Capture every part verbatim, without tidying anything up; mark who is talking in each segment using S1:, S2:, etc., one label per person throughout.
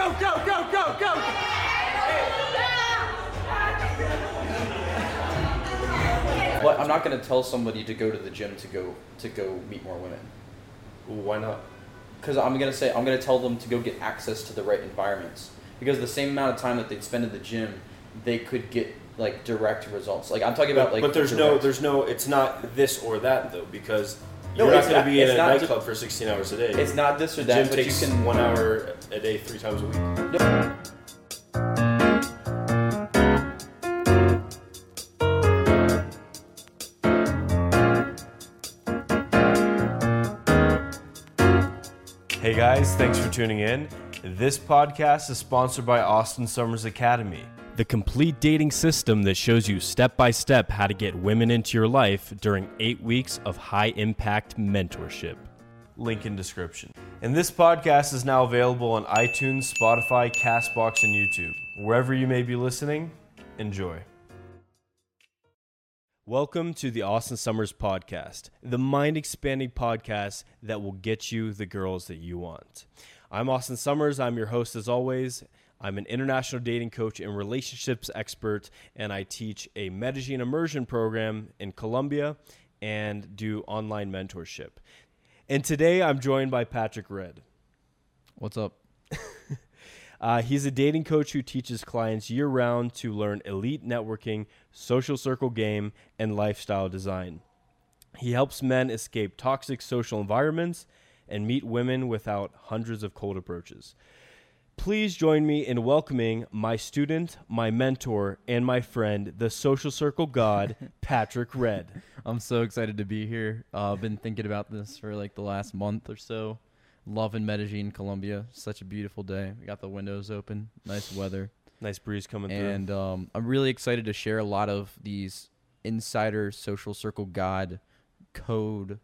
S1: go, go, go, go, go!
S2: But I'm not going to tell somebody to go to the gym to go to go meet more women.
S3: Why not?
S2: Because I'm going to say, I'm going to tell them to go get access to the right environments. Because the same amount of time that they'd spend in the gym, they could get, like, direct results. Like, I'm talking about, like...
S3: But there's
S2: direct.
S3: no, there's no, it's not this or that, though, because
S2: No,
S3: you're not
S2: it's
S3: going
S2: not-
S3: to be in
S2: it's
S3: a
S2: not
S3: nightclub
S2: ju-
S3: for sixteen hours a day.
S2: It's not this or
S3: The
S2: that,
S3: gym
S2: but
S3: takes
S2: you can...
S3: one hour a day, three times a week.
S2: No.
S3: Hey guys, thanks for tuning in. This podcast is sponsored by Austin Summers Academy, the complete dating system that shows you step by step how to get women into your life during eight weeks of high impact mentorship. Link in description. And this podcast is now available on iTunes, Spotify, Castbox, and YouTube. Wherever you may be listening, enjoy. Welcome to the Austin Summers Podcast, the mind-expanding podcast that will get you the girls that you want. I'm Austin Summers. I'm your host as always. I'm an international dating coach and relationships expert, and I teach a Medellin immersion program in Colombia and do online mentorship. And today I'm joined by Patrick Red.
S4: What's up?
S3: Uh, he's a dating coach who teaches clients year-round to learn elite networking, social circle game, and lifestyle design. He helps men escape toxic social environments and meet women without hundreds of cold approaches. Please join me in welcoming my student, my mentor, and my friend, the social circle god, Patrick Red.
S4: I'm so excited to be here. Uh, I've been thinking about this for like the last month or so. Loving Medellin, Colombia. Such a beautiful day. We got the windows open. Nice weather.
S3: Nice breeze coming through.
S4: And um, I'm really excited to share a lot of these insider social circle god code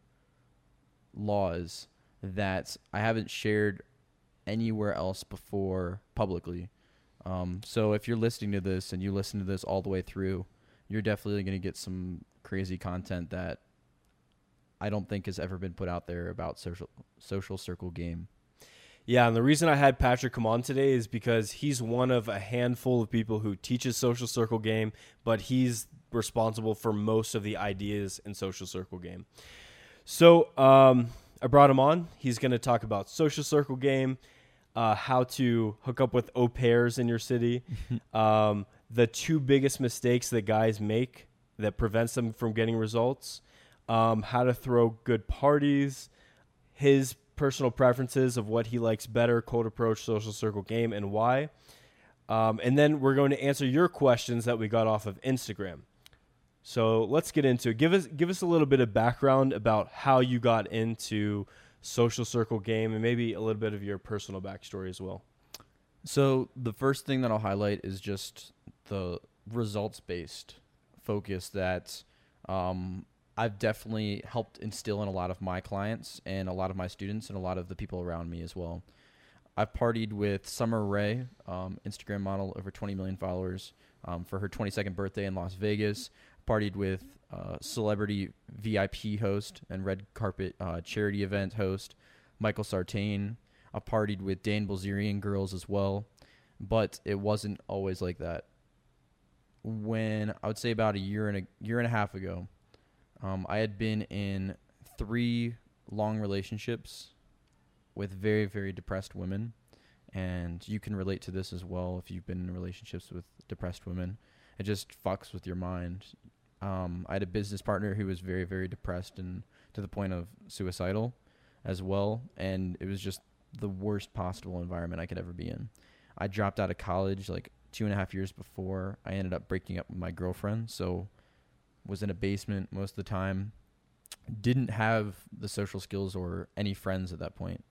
S4: laws that I haven't shared anywhere else before publicly. Um, so if you're listening to this and you listen to this all the way through, you're definitely going to get some crazy content that I don't think has ever been put out there about social social circle game.
S3: Yeah, and the reason I had Patrick come on today is because he's one of a handful of people who teaches social circle game, but he's responsible for most of the ideas in social circle game. So um, I brought him on. He's going to talk about social circle game, uh, how to hook up with au pairs in your city, um, the two biggest mistakes that guys make that prevents them from getting results, um, how to throw good parties, his personal preferences of what he likes better, cold approach, social circle game, and why. Um, and then we're going to answer your questions that we got off of Instagram. So let's get into it. Give us give us a little bit of background about how you got into social circle game and maybe a little bit of your personal backstory as well.
S4: So the first thing that I'll highlight is just the results-based focus that um, I've definitely helped instill in a lot of my clients and a lot of my students and a lot of the people around me as well. I've partied with Summer Rae, um, Instagram model, over twenty million followers, um, for her twenty-second birthday in Las Vegas. Partied with uh, celebrity V I P host and red carpet uh, charity event host Michael Sartain. I've partied with Dan Bilzerian girls as well, but it wasn't always like that. When I would say about a year and a year and a half ago, um, I had been in three long relationships with very, very depressed women, and you can relate to this as well if you've been in relationships with depressed women. It just fucks with your mind. Um, I had a business partner who was very, very depressed and to the point of suicidal as well, and it was just the worst possible environment I could ever be in. I dropped out of college like two and a half years before I ended up breaking up with my girlfriend, so was in a basement most of the time. Didn't have the social skills or any friends at that point.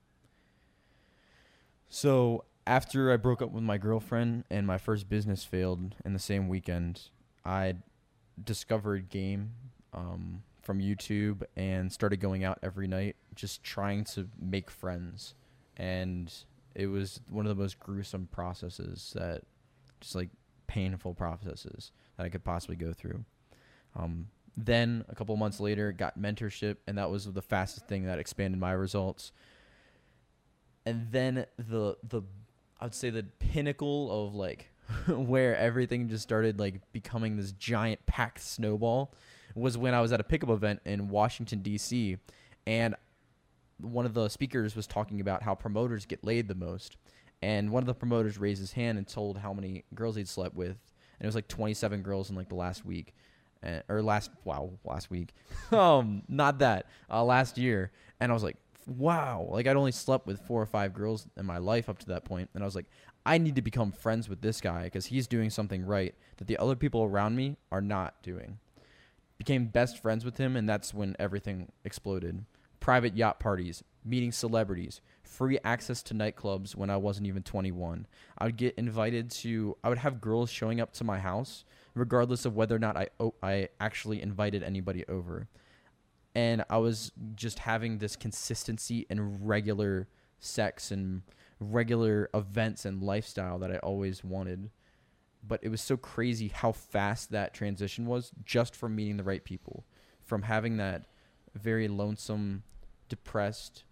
S4: So after I broke up with my girlfriend and my first business failed in the same weekend, I discovered game um, from YouTube and started going out every night, just trying to make friends. And it was one of the most gruesome processes that, just like painful processes that I could possibly go through. Um, then a couple months later, got mentorship, and that was the fastest thing that expanded my results. And then the the I would say the pinnacle of like where everything just started like becoming this giant packed snowball was when I was at a pickup event in Washington, D C, and one of the speakers was talking about how promoters get laid the most. And one of the promoters raised his hand and told how many girls he'd slept with. And it was like twenty-seven girls in like the last week. Uh, or last, wow, last week. um, Not that, uh, last year. And I was like, wow. Like I'd only slept with four or five girls in my life up to that point. And I was like, I need to become friends with this guy because he's doing something right that the other people around me are not doing. Became best friends with him, and that's when everything exploded. Private yacht parties, meeting celebrities, free access to nightclubs when I wasn't even twenty-one. I would get invited to, I would have girls showing up to my house, regardless of whether or not I, oh, I actually invited anybody over. And I was just having this consistency in regular sex and regular events and lifestyle that I always wanted. But it was so crazy how fast that transition was just from meeting the right people, from having that very lonesome, depressed,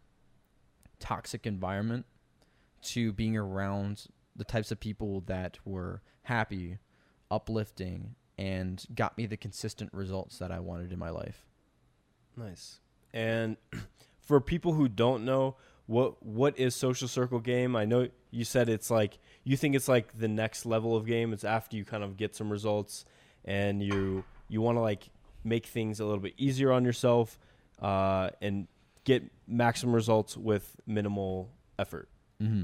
S4: toxic environment to being around the types of people that were happy, uplifting, and got me the consistent results that I wanted in my life.
S3: Nice. And for people who don't know, what what is Social Circle Game? I know you said it's like, you think it's like the next level of game. It's after you kind of get some results and you you want to like make things a little bit easier on yourself uh, and get maximum results with minimal effort.
S4: Mm-hmm.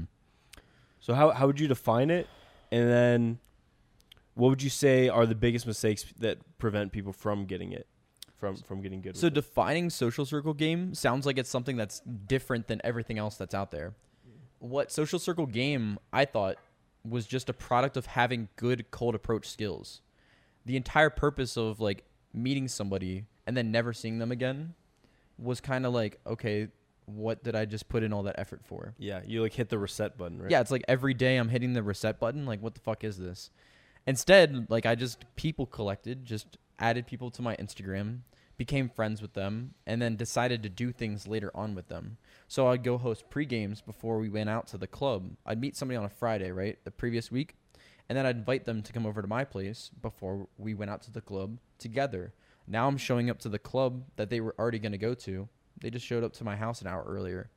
S3: So how how would you define it? And then what would you say are the biggest mistakes that prevent people from getting it? From from getting good.
S4: So
S3: with
S4: defining it? Social Circle Game sounds like it's something that's different than everything else that's out there. What Social Circle Game, I thought, was just a product of having good cold approach skills. The entire purpose of like meeting somebody and then never seeing them again was kind of like, okay, what did I just put in all that effort for?
S3: Yeah, you like hit the reset button, right?
S4: Yeah, it's like every day I'm hitting the reset button. Like, what the fuck is this? Instead, like I just people collected, just added people to my Instagram, became friends with them, and then decided to do things later on with them. So I'd go host pre-games before we went out to the club. I'd meet somebody on a Friday, right, the previous week, and then I'd invite them to come over to my place before we went out to the club together. Now I'm showing up to the club that they were already going to go to. They just showed up to my house an hour earlier.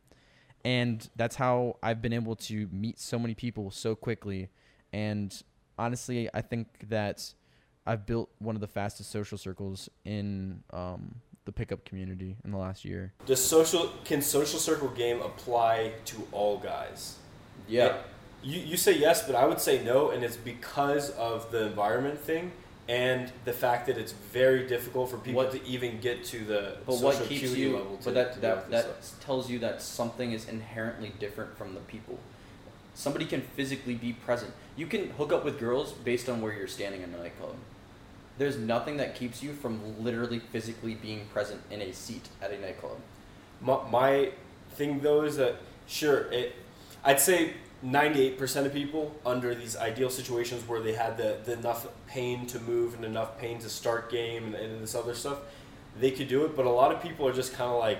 S4: And that's how I've been able to meet so many people so quickly. And honestly, I think that I've built one of the fastest social circles in um, the pickup community in the last year.
S1: Does social can Social Circle Game apply to all guys?
S2: Yeah.
S1: It, you you say yes, but I would say no, and it's because of the environment thing and the fact that it's very difficult for people
S2: What-
S1: to even get to the
S2: But
S1: social
S2: what keeps
S1: acuity
S2: you?
S1: level. To,
S2: But that
S1: to deal
S2: that
S1: with this
S2: that
S1: stuff.
S2: tells you that something is inherently different from the people. Somebody can physically be present. You can hook up with girls based on where you're standing in a nightclub. There's nothing that keeps you from literally physically being present in a seat at a nightclub.
S1: My, my thing though is that sure it, I'd say ninety-eight percent of people under these ideal situations where they had the, the enough pain to move and enough pain to start game and, and this other stuff, they could do it. But a lot of people are just kind of like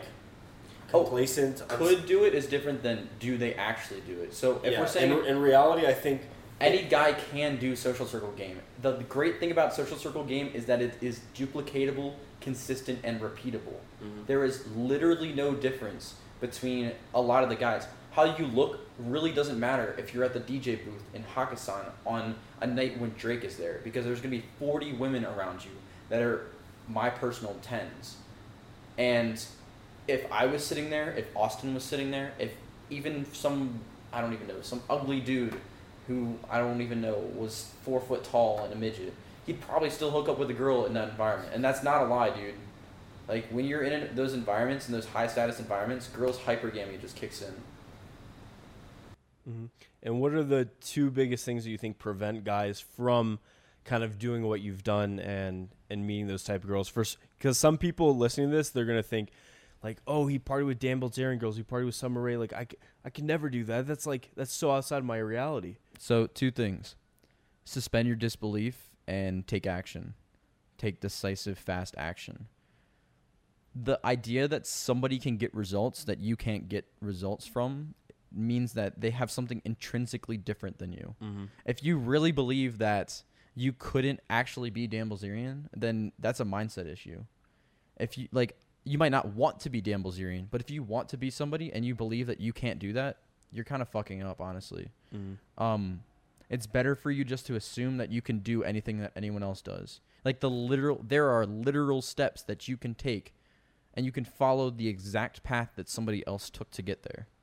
S1: complacent.
S2: Oh, could do it is different than do they actually do it. So if
S1: yeah,
S2: we're saying
S1: in, in reality, I think
S2: any guy can do Social Circle Game. The, the great thing about Social Circle Game is that it is duplicatable, consistent, and repeatable.
S1: Mhm.
S2: There is literally no difference between a lot of the guys. How you look really doesn't matter if you're at the D J booth in Hakkasan on a night when Drake is there, because there's going to be forty women around you that are my personal tens. And if I was sitting there, if Austin was sitting there, if even some, I don't even know, some ugly dude who I don't even know was four foot tall and a midget, he'd probably still hook up with a girl in that environment. And that's not a lie, dude. Like, when you're in those environments, in those high status environments, girls' hypergamy just kicks in.
S3: Mm-hmm. And what are the two biggest things that you think prevent guys from kind of doing what you've done and, and meeting those type of girls? First, because some people listening to this, they're going to think, like, oh, he partied with Dan Bilzerian girls, he partied with Summer Rae. Like, I, c- I can never do that. That's like, that's so outside of my reality.
S4: So two things. Suspend your disbelief and take action. Take decisive, fast action. The idea that somebody can get results that you can't get results from means that they have something intrinsically different than you.
S3: Mm-hmm.
S4: If you really believe that you couldn't actually be Dan Bilzerian, then that's a mindset issue. If you like, you might not want to be Dan Bilzerian, but if you want to be somebody and you believe that you can't do that, you're kind of fucking up, honestly.
S3: Mm-hmm.
S4: Um, it's better for you just to assume that you can do anything that anyone else does. Like the literal, there are literal steps that you can take, and you can follow the exact path that somebody else took to get there.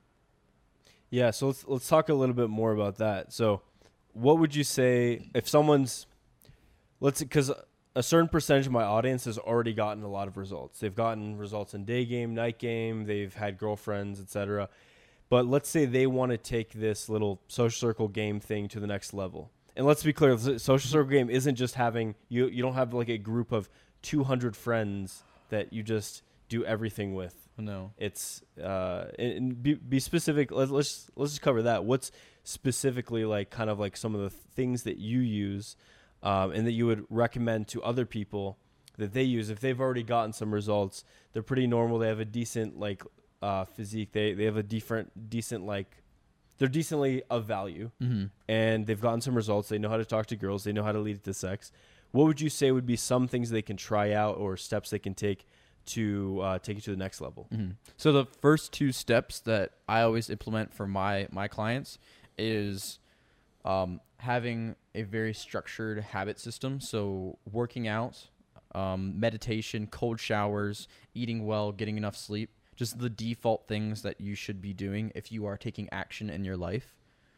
S3: Yeah, so let's let's talk a little bit more about that. So, what would you say if someone's, let's, because a certain percentage of my audience has already gotten a lot of results. They've gotten results in day game, night game. They've had girlfriends, et cetera. But let's say they want to take this little social circle game thing to the next level. And let's be clear, the social circle game isn't just having you. You don't have like a group of two hundred friends that you just do everything with.
S4: No,
S3: It's uh, and, and be, be specific. Let's let's let's just cover that. What's specifically like kind of like some of the things that you use, um, and that you would recommend to other people that they use if they've already gotten some results. They're pretty normal. They have a decent like uh, physique. They they have a different decent like they're decently of value,
S4: mm-hmm.
S3: and they've gotten some results. They know how to talk to girls. They know how to lead to sex. What would you say would be some things they can try out or steps they can take to uh, take it to the next level?
S4: Mm-hmm. So the first two steps that I always implement for my my clients is um, having a very structured habit system. So working out, um, meditation, cold showers, eating well, getting enough sleep, just the default things that you should be doing if you are taking action in your life.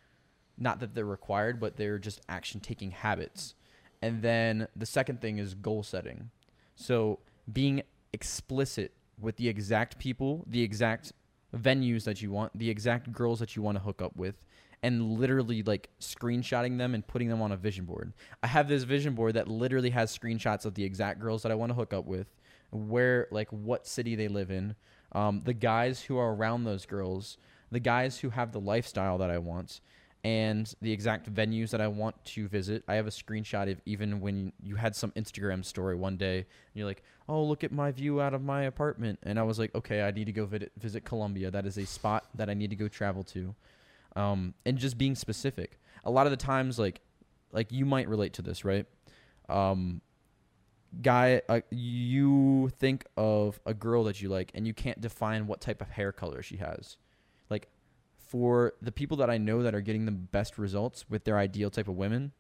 S4: Not that they're required, but they're just action-taking habits. And then the second thing is goal setting. So being explicit with the exact people, the exact venues that you want, the exact girls that you want to hook up with, and literally like screenshotting them and putting them on a vision board. I have this vision board that literally has screenshots of the exact girls that I want to hook up with, where, like, what city they live in, um, the guys who are around those girls, the guys who have the lifestyle that I want, and the exact venues that I want to visit. I have a screenshot of even when you had some Instagram story one day, and you're like, oh, look at my view out of my apartment. And I was like, okay, I need to go visit, visit Colombia. That is a spot that I need to go travel to. Um, and just being specific. A lot of the times, like, like you might relate to this, right? Um, guy, uh, you think of a girl that you like, and you can't define what type of hair color she has. Like, for the people that I know that are getting the best results with their ideal type of women,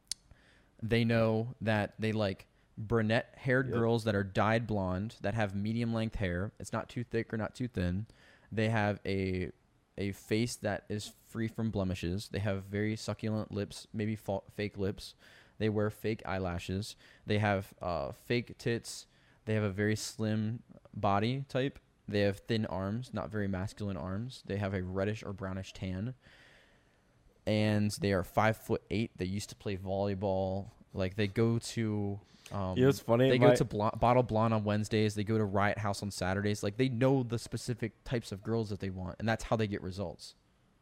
S4: they know that they like brunette-haired
S3: Yep.
S4: girls that are dyed blonde, that have medium-length hair. It's not too thick or not too thin. They have a a face that is free from blemishes. They have very succulent lips, maybe fa- fake lips. They wear fake eyelashes. They have uh, fake tits. They have a very slim body type. They have thin arms, not very masculine arms. They have a reddish or brownish tan. And they are five foot eight. They used to play volleyball. Like, they go to... Um,
S3: You know, it's funny.
S4: They
S3: my-
S4: go to Bl- Bottle Blonde on Wednesdays. They go to Riot House on Saturdays. Like, they know the specific types of girls that they want, and that's how they get results.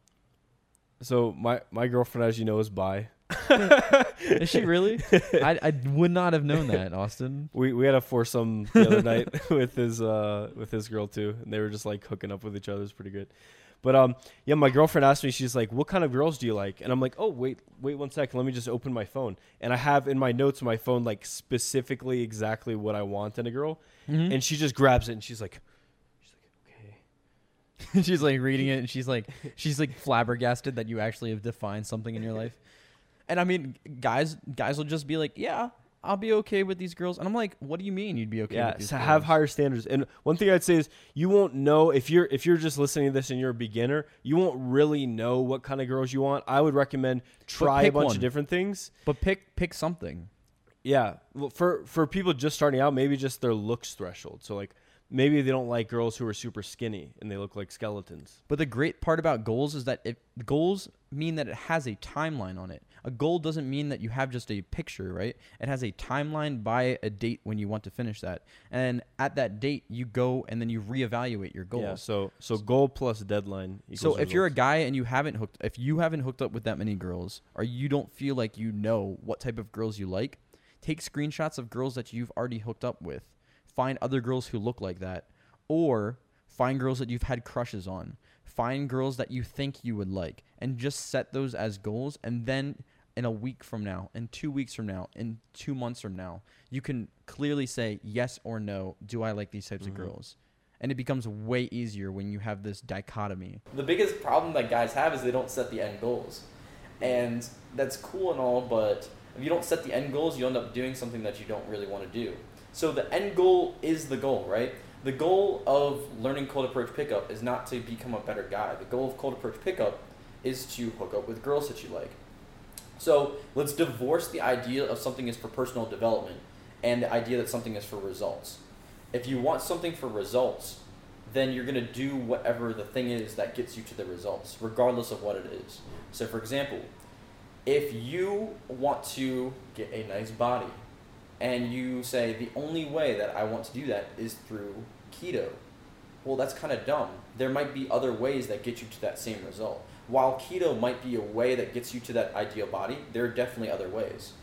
S3: So my, my girlfriend, as you know, is bi.
S4: Is she really? I, I would not have known that, Austin.
S3: We we had a foursome the other night with his uh with his girl too, and they were just like hooking up with each other. It was pretty good. But um yeah, my girlfriend asked me, she's like, "What kind of girls do you like?" And I'm like, "Oh wait, wait one second, let me just open my phone." And I have in my notes on my phone like specifically exactly what I want in a girl,
S4: Mm-hmm.
S3: and she just grabs it and she's like, she's like, okay.
S4: She's like reading it, and she's like, she's like flabbergasted that you actually have defined something in your life. And I mean, guys, guys will just be like, "Yeah, I'll be okay with these girls." And I'm like, "What do you mean you'd be okay
S3: Yeah,
S4: with these
S3: so
S4: girls?"
S3: have higher standards. And one thing I'd say is you won't know if you're if you're just listening to this and you're a beginner, you won't really know what kind of girls you want. I would recommend try a
S4: pick
S3: bunch
S4: one.
S3: of different things.
S4: But pick pick something.
S3: Yeah, well, for for people just starting out, maybe just their looks threshold. So like maybe they don't like girls who are super skinny and they look like skeletons.
S4: But the great part about goals is that if goals mean that it has a timeline on it. A goal doesn't mean that you have just a picture, right? It has a timeline by a date when you want to finish that. And at that date, you go and then you reevaluate your goals.
S3: Yeah, so so goal plus deadline equals
S4: So if you're a
S3: results.
S4: guy and you haven't hooked if you haven't hooked up with that many girls, or you don't feel like you know what type of girls you like, take screenshots of girls that you've already hooked up with. Find other girls who look like that, or find girls that you've had crushes on. find girls that you think you would like and just set those as goals. And then in a week from now, in two weeks from now, in two months from now, you can clearly say yes or no. Do I like these types mm-hmm. of girls? And it becomes way easier when you have this dichotomy.
S2: The biggest problem that guys have is they don't set the end goals. And that's cool and all, but if you don't set the end goals, you end up doing something that you don't really want to do. So the end goal is the goal, right? The goal of learning cold approach pickup is not to become a better guy. The goal of cold approach pickup is to hook up with girls that you like. So let's divorce the idea of something is for personal development and the idea that something is for results. If you want something for results, then you're going to do whatever the thing is that gets you to the results, regardless of what it is. So for example, if you want to get a nice body and you say the only way that I want to do that is through keto, well, that's kind of dumb. There might be other ways that get you to that same result. While keto might be a way that gets you to that ideal body, there are definitely other ways.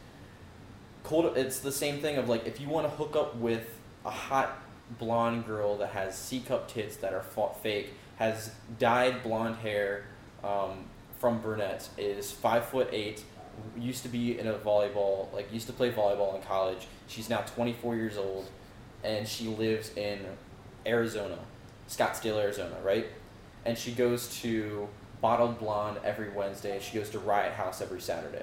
S2: Cold, it's the same thing of like if you want to hook up with a hot blonde girl that has C-cup tits that are fake, has dyed blonde hair um, from brunettes, is five foot eight, used to be in a volleyball, like used to play volleyball in college. She's now twenty-four years old, and she lives in Arizona, Scottsdale, Arizona, right? And she goes to Bottled Blonde every Wednesday. She goes to Riot House every Saturday.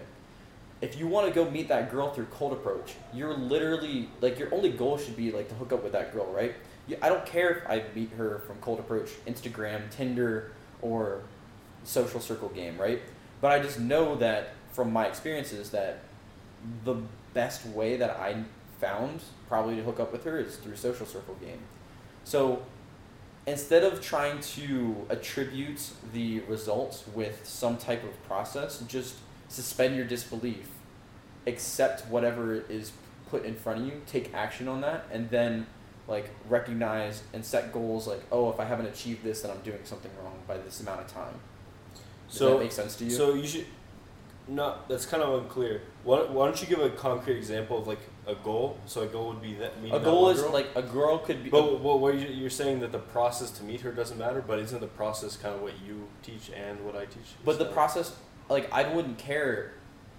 S2: If you want to go meet that girl through cold approach, you're literally, like, your only goal should be, like, to hook up with that girl, right? You, I don't care if I meet her from cold approach, Instagram, Tinder, or social circle game, right? But I just know that from my experiences that the best way that I found probably to hook up with her is through social circle game. So instead of trying to attribute the results with some type of process, just suspend your disbelief, accept whatever is put in front of you, take action on that, and then like recognize and set goals like, oh, if I haven't achieved this, then I'm doing something wrong by this amount of time. Does
S1: so,
S2: that make sense to you?
S1: So you should, no, that's kind of unclear. Why, why don't you give a concrete example of like a goal? So a goal would be that meeting
S2: a goal
S1: that
S2: is
S1: girl?
S2: like a girl could be.
S1: But well, what you- you're saying that the process to meet her doesn't matter, but isn't the process kind of what you teach and what I teach?
S2: But the
S1: So-
S2: process, like, I wouldn't care.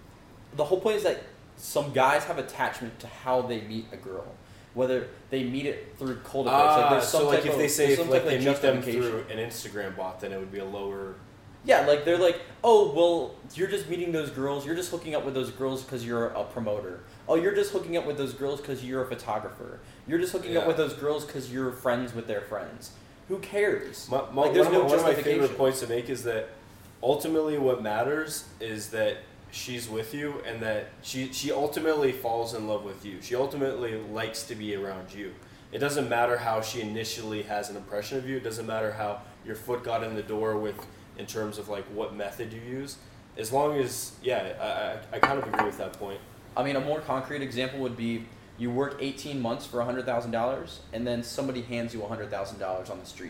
S2: The whole point is that some guys have attachment to how they meet a girl, whether they meet it through cold approach.
S1: Ah,
S2: like there's some
S1: so like
S2: type
S1: if
S2: of,
S1: they say
S2: there's
S1: if
S2: some
S1: like
S2: type
S1: they
S2: of
S1: meet them
S2: justification.
S1: through an Instagram bot, then it would be a lower.
S2: Yeah, like they're like, oh, well, you're just meeting those girls. You're just hooking up with those girls because you're a promoter. Oh, you're just hooking up with those girls because you're a photographer. You're just hooking
S1: Yeah.
S2: up with those girls because you're friends with their friends. Who cares?
S1: My, my,
S2: Like, there's
S1: one,
S2: no
S1: of my, one of my
S2: justification.
S1: favorite points to make is that ultimately what matters is that she's with you and that she, she ultimately falls in love with you. She ultimately likes to be around you. It doesn't matter how she initially has an impression of you. It doesn't matter how your foot got in the door with in terms of like what method you use. As long as, yeah, I, I, I kind of agree with that point.
S2: I mean, a more concrete example would be you work eighteen months for one hundred thousand dollars, and then somebody hands you one hundred thousand dollars on the street.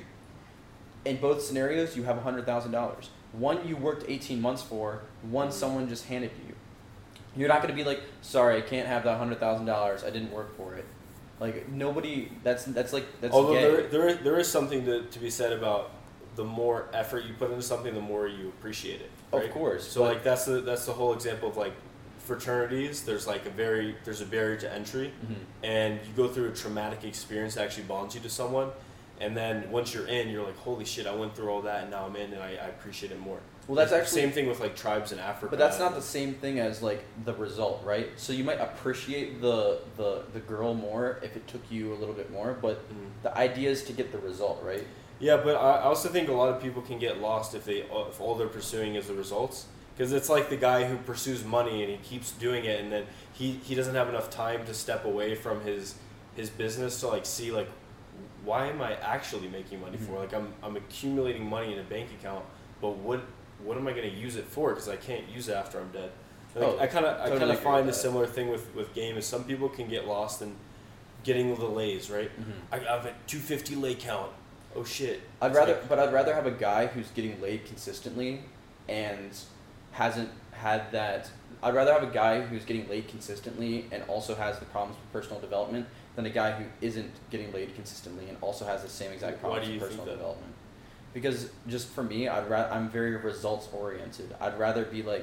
S2: In both scenarios, you have one hundred thousand dollars. One you worked eighteen months for, one someone just handed you. You're not going to be like, sorry, I can't have that one hundred thousand dollars. I didn't work for it. Like, nobody, that's that's like, that's
S1: Although
S2: gay.
S1: there, there, is- there is something to, to be said about the more effort you put into something, the more you appreciate it.
S2: Of
S1: Right?
S2: course,
S1: So
S2: but-
S1: like that's the that's the whole example of like fraternities. There's like a very there's a barrier to entry,
S2: Mhm.
S1: and you go through a traumatic experience that actually bonds you to someone, and then once you're in, you're like, holy shit, I went through all that, and now I'm in, and I, I appreciate it more.
S2: Well, that's
S1: It's
S2: actually-
S1: the same thing with like tribes in Africa.
S2: But that's not the same thing as like the result, right? So you might appreciate the the, the girl more if it took you a little bit more, but
S1: Mhm.
S2: the idea is to get the result, right?
S1: Yeah, but I I also think a lot of people can get lost if they if all they're pursuing is the results. Because it's like the guy who pursues money and he keeps doing it, and then he, he doesn't have enough time to step away from his his business to like see like, why am I actually making money for?
S2: Mhm.
S1: Like I'm I'm accumulating money in a bank account, but what what am I going to use it for? Because I can't use it after I'm dead. Like,
S2: Oh,
S1: I kind of I
S2: totally
S1: kind of
S2: agree
S1: find a
S2: with that.
S1: similar thing with with game is some people can get lost in getting the lays, right?
S2: Mhm.
S1: I have a two fifty lay count. Oh shit.
S2: I'd
S1: It's
S2: rather,
S1: like-
S2: but I'd rather have a guy who's getting laid consistently and hasn't had that. I'd rather have a guy who's getting laid consistently and also has the problems with personal development than a guy who isn't getting laid consistently and also has the same exact
S1: Why
S2: problems
S1: do you
S2: with
S1: think
S2: personal
S1: that?
S2: development. because just for me, I'd ra- I'm very results oriented. I'd rather be like.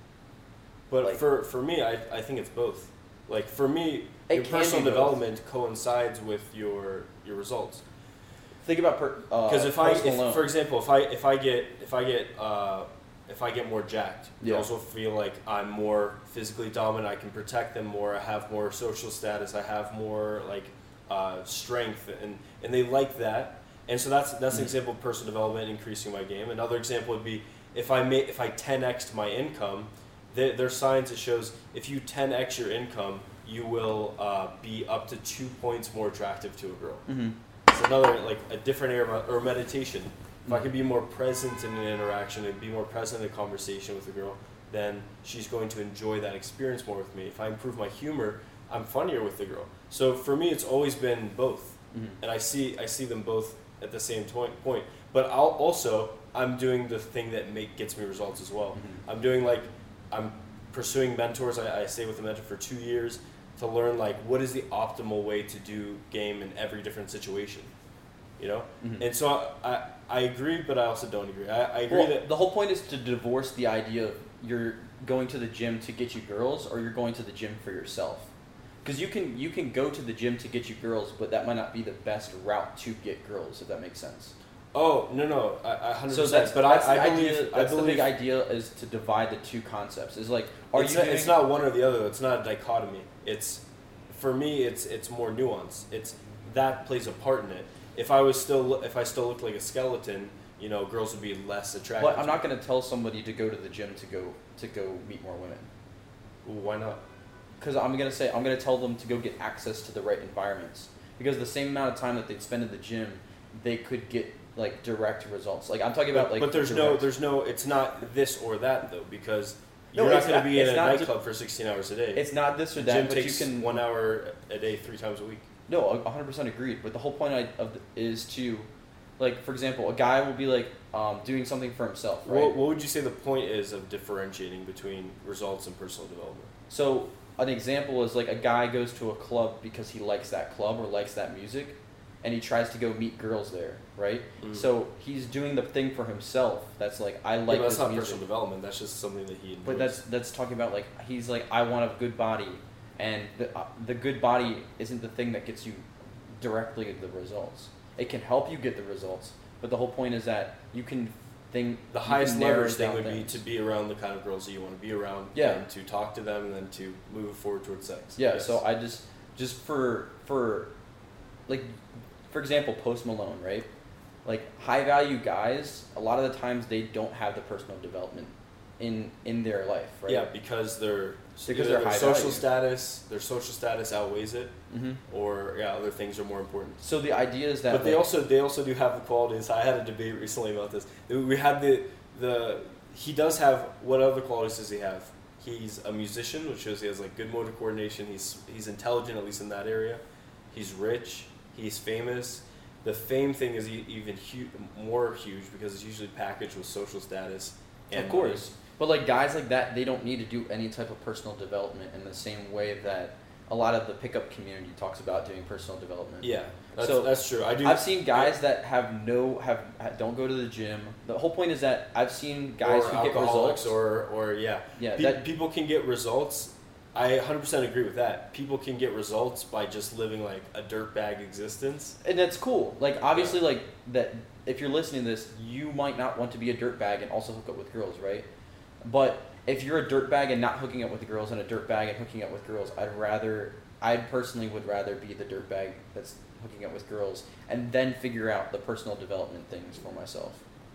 S1: But
S2: like,
S1: for for me, I I think it's both. Like for me,
S2: It
S1: your
S2: can
S1: personal
S2: be both.
S1: development coincides with your your results.
S2: Think about per, uh,
S1: Because if I,
S2: Post
S1: if,
S2: Malone.
S1: for example, if I if I get if I get uh, if I get more jacked,
S2: Yeah.
S1: I also feel like I'm more physically dominant. I can protect them more. I have more social status. I have more like uh, strength, and and they like that. And so that's that's an
S2: Mhm.
S1: example of personal development increasing my game. Another example would be if I make if I ten x'd my income. There, there's science that shows if you ten x your income, you will uh, be up to two points more attractive to a girl.
S2: Mm-hmm.
S1: It's another like a different area or meditation. If I
S2: Mhm.
S1: can be more present in an interaction and be more present in a conversation with a girl, then she's going to enjoy that experience more with me. If I improve my humor, I'm funnier with the girl. So for me, it's always been both,
S2: Mm-hmm.
S1: and I see I see them both at the same point. Point, but I'll also I'm doing the thing that make gets me results as well.
S2: Mhm.
S1: I'm doing like I'm pursuing mentors. I, I stay with a mentor for two years to learn like what is the optimal way to do game in every different situation, you know.
S2: Mhm.
S1: And so I, I I agree, but I also don't agree. I, I agree
S2: Well,
S1: that
S2: the whole point is to divorce the idea of you're going to the gym to get you girls or you're going to the gym for yourself. Because you can you can go to the gym to get you girls, but that might not be the best route to get girls, if that makes sense.
S1: oh no no I, I hundred
S2: So
S1: percent.
S2: that's
S1: But
S2: that's
S1: I,
S2: the
S1: I believe
S2: idea.
S1: I
S2: That's the
S1: believe
S2: big idea is to divide the two concepts. Is like, are
S1: it's
S2: you
S1: not,
S2: doing?
S1: it's not one or the other. It's not a dichotomy. It's for me. It's it's more nuance. It's that plays a part in it. If I was still if I still looked like a skeleton, you know, girls would be less attractive.
S2: But I'm
S1: to
S2: not
S1: me.
S2: going to tell somebody to go to the gym to go to go meet more women.
S1: Ooh, why not?
S2: Because I'm going to say I'm going to tell them to go get access to the right environments. Because the same amount of time that they'd spend in the gym, they could get like direct results. Like I'm talking about
S1: But,
S2: like.
S1: but there's no
S2: direct-
S1: there's no it's not this or that though, because
S2: No,
S1: you're not
S2: it's
S1: going to
S2: not-
S1: be in
S2: it's
S1: a
S2: not ju-
S1: nightclub for sixteen hours a day.
S2: It's not this or
S1: Gym
S2: that, but you
S1: takes
S2: can.
S1: one hour a day, three times a week.
S2: No, one hundred percent agreed. But the whole point I, of the, is to, like, for example, a guy will be like um, doing something for himself, right?
S1: What, what would you say the point is of differentiating between results and personal development?
S2: So an example is like a guy goes to a club because he likes that club or likes that music, and he tries to go meet girls there, right?
S1: Mm.
S2: So he's doing the thing for himself. That's like I
S1: Yeah,
S2: like
S1: but that's
S2: this
S1: not
S2: music.
S1: personal development. That's just something that he enjoys.
S2: But that's that's talking about like he's like I want a good body, and the uh, the good body isn't the thing that gets you directly the results. It can help you get the results, but the whole point is that you can think
S1: the
S2: you
S1: highest
S2: can narrow
S1: leverage thing
S2: down
S1: would
S2: things.
S1: be to be around the kind of girls that you want to be around.
S2: Yeah.
S1: And to talk to them and then to move forward towards sex.
S2: Yeah,
S1: Yes.
S2: so I just just for for like for example, Post Malone, right? Like high value guys, a lot of the times they don't have the personal development in in their life, right?
S1: Yeah, because their
S2: Because
S1: either
S2: they're
S1: their
S2: high
S1: social
S2: value.
S1: status, their social status outweighs it,
S2: Mm-hmm.
S1: or yeah, other things are more important.
S2: So the idea is that
S1: But they
S2: like,
S1: also they also do have the qualities. I had a debate recently about this. We had the the he does have what other qualities does he have? He's a musician, which shows he has like good motor coordination. He's he's intelligent, at least in that area. He's rich. He's famous. The fame thing is e- even hu- more huge because it's usually packaged with social status. And
S2: of course. But like guys like that, they don't need to do any type of personal development in the same way that a lot of the pickup community talks about doing personal development.
S1: Yeah, that's,
S2: So,
S1: that's true. I do.
S2: I've seen guys that have no have ha- don't go to the gym. The whole point is that I've seen guys
S1: or
S2: who get
S1: alcoholics
S2: results.
S1: or or yeah.
S2: yeah,
S1: Pe-
S2: that
S1: people can get results. I one hundred percent agree with that. People can get results by just living like a dirtbag existence.
S2: and that's cool. Like obviously, like that. If you're listening to this, you might not want to be a dirtbag and also hook up with girls, right? But if you're a dirtbag and not hooking up with girls, and a dirtbag and hooking up with girls, I'd rather. I personally would rather be the dirtbag that's hooking up with girls, and then figure out the personal development things for myself.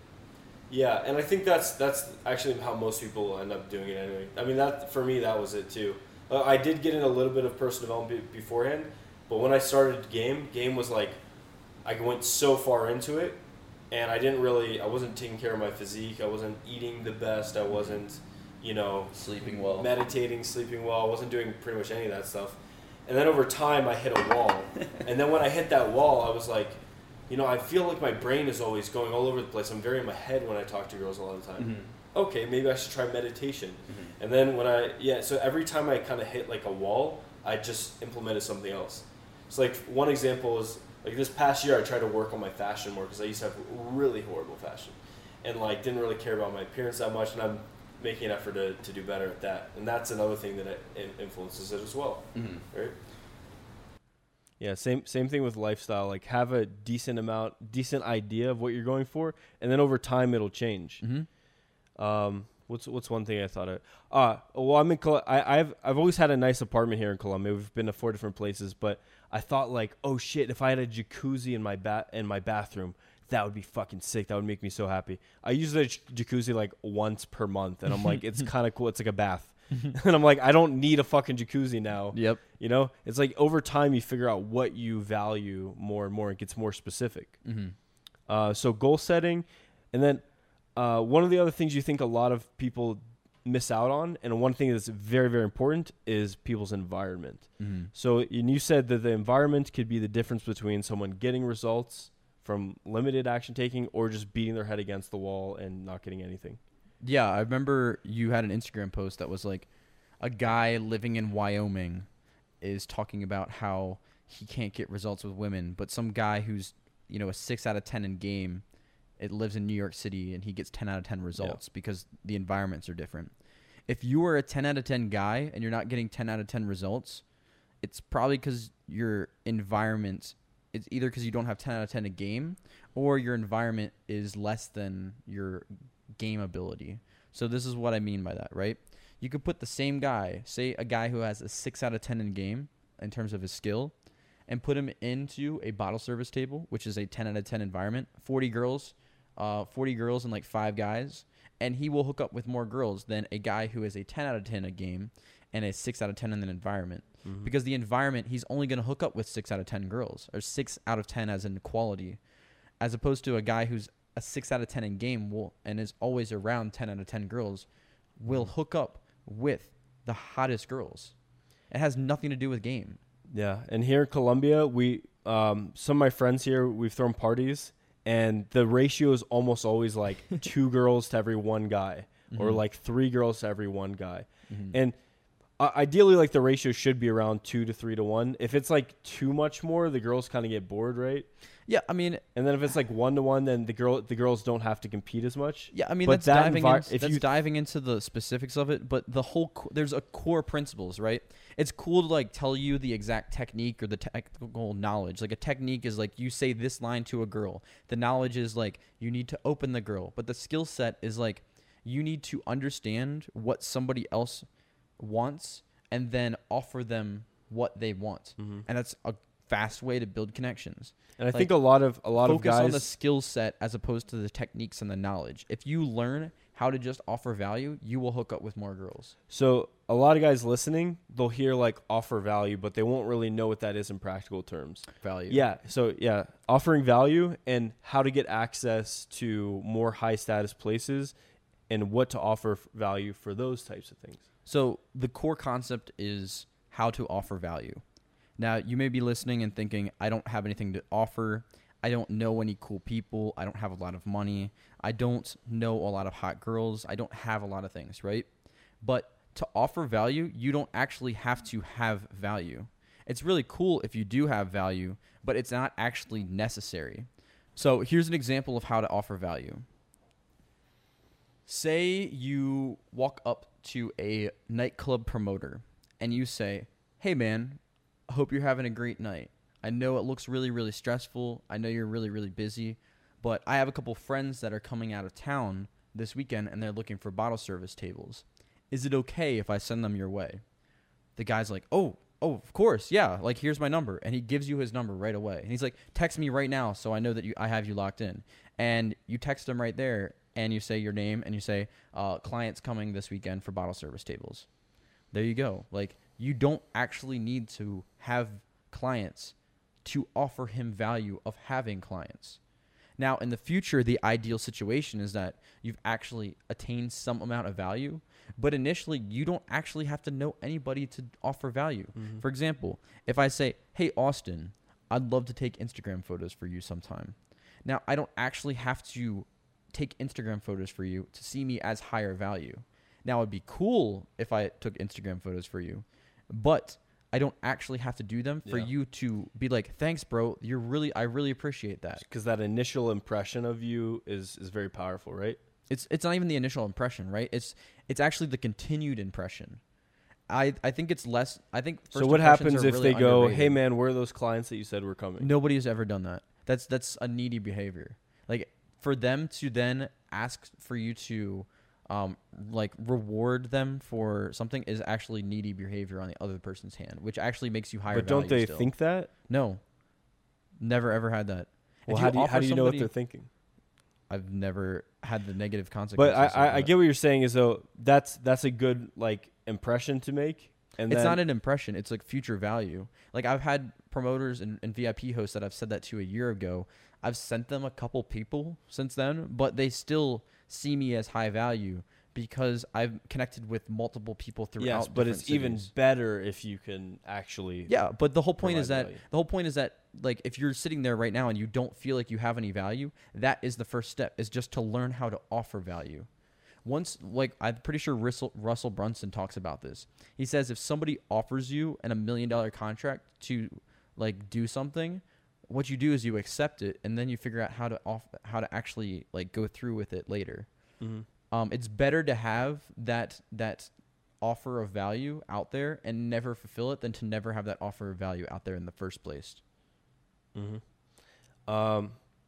S1: Yeah, and I think that's that's actually how most people end up doing it anyway. I mean, that for me, that was it too. Uh, I did get in a little bit of personal development be- beforehand, but when I started game, game was like, I went so far into it, and I didn't really, I wasn't taking care of my physique. I wasn't eating the best. I wasn't, you know,
S2: Sleeping well.
S1: meditating, sleeping well. I wasn't doing pretty much any of that stuff. And then over time, I hit a wall. And then when I hit that wall, I was like, you know, I feel like my brain is always going all over the place. I'm very in my head when I talk to girls a lot of the time.
S2: Mm-hmm.
S1: Okay, maybe I should try meditation.
S2: Mm-hmm.
S1: And then when I, yeah, so every time I kind of hit like a wall, I just implemented something else. So like one example is Like this past year, I tried to work on my fashion more because I used to have really horrible fashion, and like didn't really care about my appearance that much. And I'm making an effort to, to do better at that. And that's another thing that it influences it as well, mm-hmm. right?
S3: Yeah, same same thing with lifestyle. Like have a decent amount, decent idea of what you're going for, and then over time it'll change. Mm-hmm. Um, what's what's one thing I thought of? Uh, well, I'm in. Col- I, I've I've always had a nice apartment here in Columbia. We've been to four different places, but I thought like, oh shit, if I had a jacuzzi in my ba- in my bathroom, that would be fucking sick. That would make me so happy. I use the j- jacuzzi like once per month, and I'm like, it's kind of cool. It's like a bath. And I'm like, I don't need a fucking jacuzzi now.
S4: Yep.
S3: You know, it's like over time you figure out what you value more and more. It gets more specific. Mm-hmm. Uh, so goal setting. And then uh, one of the other things you think a lot of people miss out on, and one thing that's very, very important, is people's environment. Mm-hmm. So and you said that the environment could be the difference between someone getting results from limited action taking or just beating their head against the wall and not getting anything.
S4: Yeah, I remember you had an Instagram post that was like a guy living in Wyoming is talking about how he can't get results with women, but some guy who's, you know, a six out of ten in game, it lives in New York City and he gets ten out of ten results yeah. because the environments are different. If you are a ten out of ten guy and you're not getting ten out of ten results, it's probably because your environment, it's either because you don't have ten out of ten a game or your environment is less than your game ability. So this is what I mean by that, right? You could put the same guy, say a guy who has a six out of ten in game in terms of his skill, and put him into a bottle service table, which is a ten out of ten environment, forty girls, uh, forty girls and like five guys, and he will hook up with more girls than a guy who is a ten out of ten a game and a six out of ten in an environment. Mm-hmm. Because the environment, he's only going to hook up with six out of ten girls, or six out of ten as in quality, as opposed to a guy who's a six out of ten in game will and is always around ten out of ten girls will hook up with the hottest girls. It has nothing to do with game.
S3: Yeah, and here in Columbia, we um, some of my friends here, we've thrown parties, and the ratio is almost always like two girls to every one guy, mm-hmm. or like three girls to every one guy. Mm-hmm. And uh, ideally, like the ratio should be around two to three to one. If it's like too much more, the girls kind of get bored, right?
S4: Yeah, I mean,
S3: and then if it's like one to one, then the girl the girls don't have to compete as much.
S4: Yeah, I mean,
S3: but
S4: that's
S3: that
S4: diving
S3: envi-
S4: in,
S3: if
S4: that's
S3: you
S4: diving into the specifics of it. But the whole co- there's a core principles, right? It's cool to like tell you the exact technique or the technical knowledge. Like a technique is like you say this line to a girl. The knowledge is like you need to open the girl, but the skill set is like you need to understand what somebody else wants and then offer them what they want, mm-hmm. and that's a fast way to build connections.
S3: And I like, think a lot of a lot of guys
S4: focus on the skill set as opposed to the techniques and the knowledge. If you learn how to just offer value, you will hook up with more girls.
S3: So a lot of guys listening, they'll hear like offer value, but they won't really know what that is in practical terms.
S4: Value.
S3: Yeah. So yeah, offering value and how to get access to more high status places and what to offer value for those types of things.
S4: So the core concept is how to offer value. Now, you may be listening and thinking, I don't have anything to offer. I don't know any cool people. I don't have a lot of money. I don't know a lot of hot girls. I don't have a lot of things, right? But to offer value, you don't actually have to have value. It's really cool if you do have value, but it's not actually necessary. So here's an example of how to offer value. Say you walk up to a nightclub promoter and you say, hey, man, I hope you're having a great night. I know it looks really, really stressful. I know you're really, really busy. But I have a couple friends that are coming out of town this weekend, and they're looking for bottle service tables. Is it okay if I send them your way? The guy's like, oh, oh, of course, yeah. Like, here's my number. And he gives you his number right away. And he's like, text me right now so I know that you, I have you locked in. And you text him right there, and you say your name, and you say, uh, client's coming this weekend for bottle service tables. There you go. Like, you don't actually need to have clients to offer him value of having clients. Now, in the future, the ideal situation is that you've actually attained some amount of value, but initially, you don't actually have to know anybody to offer value. Mm-hmm. For example, if I say, hey, Austin, I'd love to take Instagram photos for you sometime. Now, I don't actually have to take Instagram photos for you to see me as higher value. Now, it'd be cool if I took Instagram photos for you, but I don't actually have to do them for
S3: Yeah.
S4: you to be like, thanks, bro. You're really, I really appreciate that.
S3: Because that initial impression of you is is very powerful, right?
S4: It's it's not even the initial impression, right? It's it's actually the continued impression. I I think it's less. I think first
S3: So what
S4: impressions
S3: happens
S4: are
S3: if
S4: really
S3: they go,
S4: underrated.
S3: "Hey man, where are those clients that you said were coming?"
S4: Nobody has ever done that. That's that's a needy behavior. Like for them to then ask for you to um like reward them for something is actually needy behavior on the other person's hand, which actually makes you higher
S3: But don't
S4: value
S3: they
S4: still.
S3: think that?
S4: No. Never ever had that.
S3: Well,
S4: If
S3: how do you,
S4: offer
S3: how do you know what
S4: somebody-
S3: they're thinking?
S4: I've never had the negative
S3: But
S4: consequences.
S3: I,
S4: of
S3: I, I
S4: that.
S3: get what you're saying is though that's that's a good like impression to make, and
S4: It's
S3: then,
S4: not an impression. It's like future value. Like I've had promoters and, and V I P hosts that I've said that to a year ago. I've sent them a couple people since then, but they still see me as high value because I've connected with multiple people throughout.
S3: yes, but it's
S4: different
S3: even
S4: cities.
S3: better if you can actually
S4: Yeah, but the whole point is
S3: provide
S4: that
S3: value.
S4: the whole point is that like if you're sitting there right now and you don't feel like you have any value, that is the first step, is just to learn how to offer value. Once, like I'm pretty sure Russell, Russell Brunson talks about this. He says if somebody offers you an a million dollar contract to like do something, what you do is you accept it and then you figure out how to off how to actually like go through with it later.
S3: Mhm.
S4: Um, it's better to have that that offer of value out there and never fulfill it than to never have that offer of value out there in the first place.
S3: Mm-hmm. Um,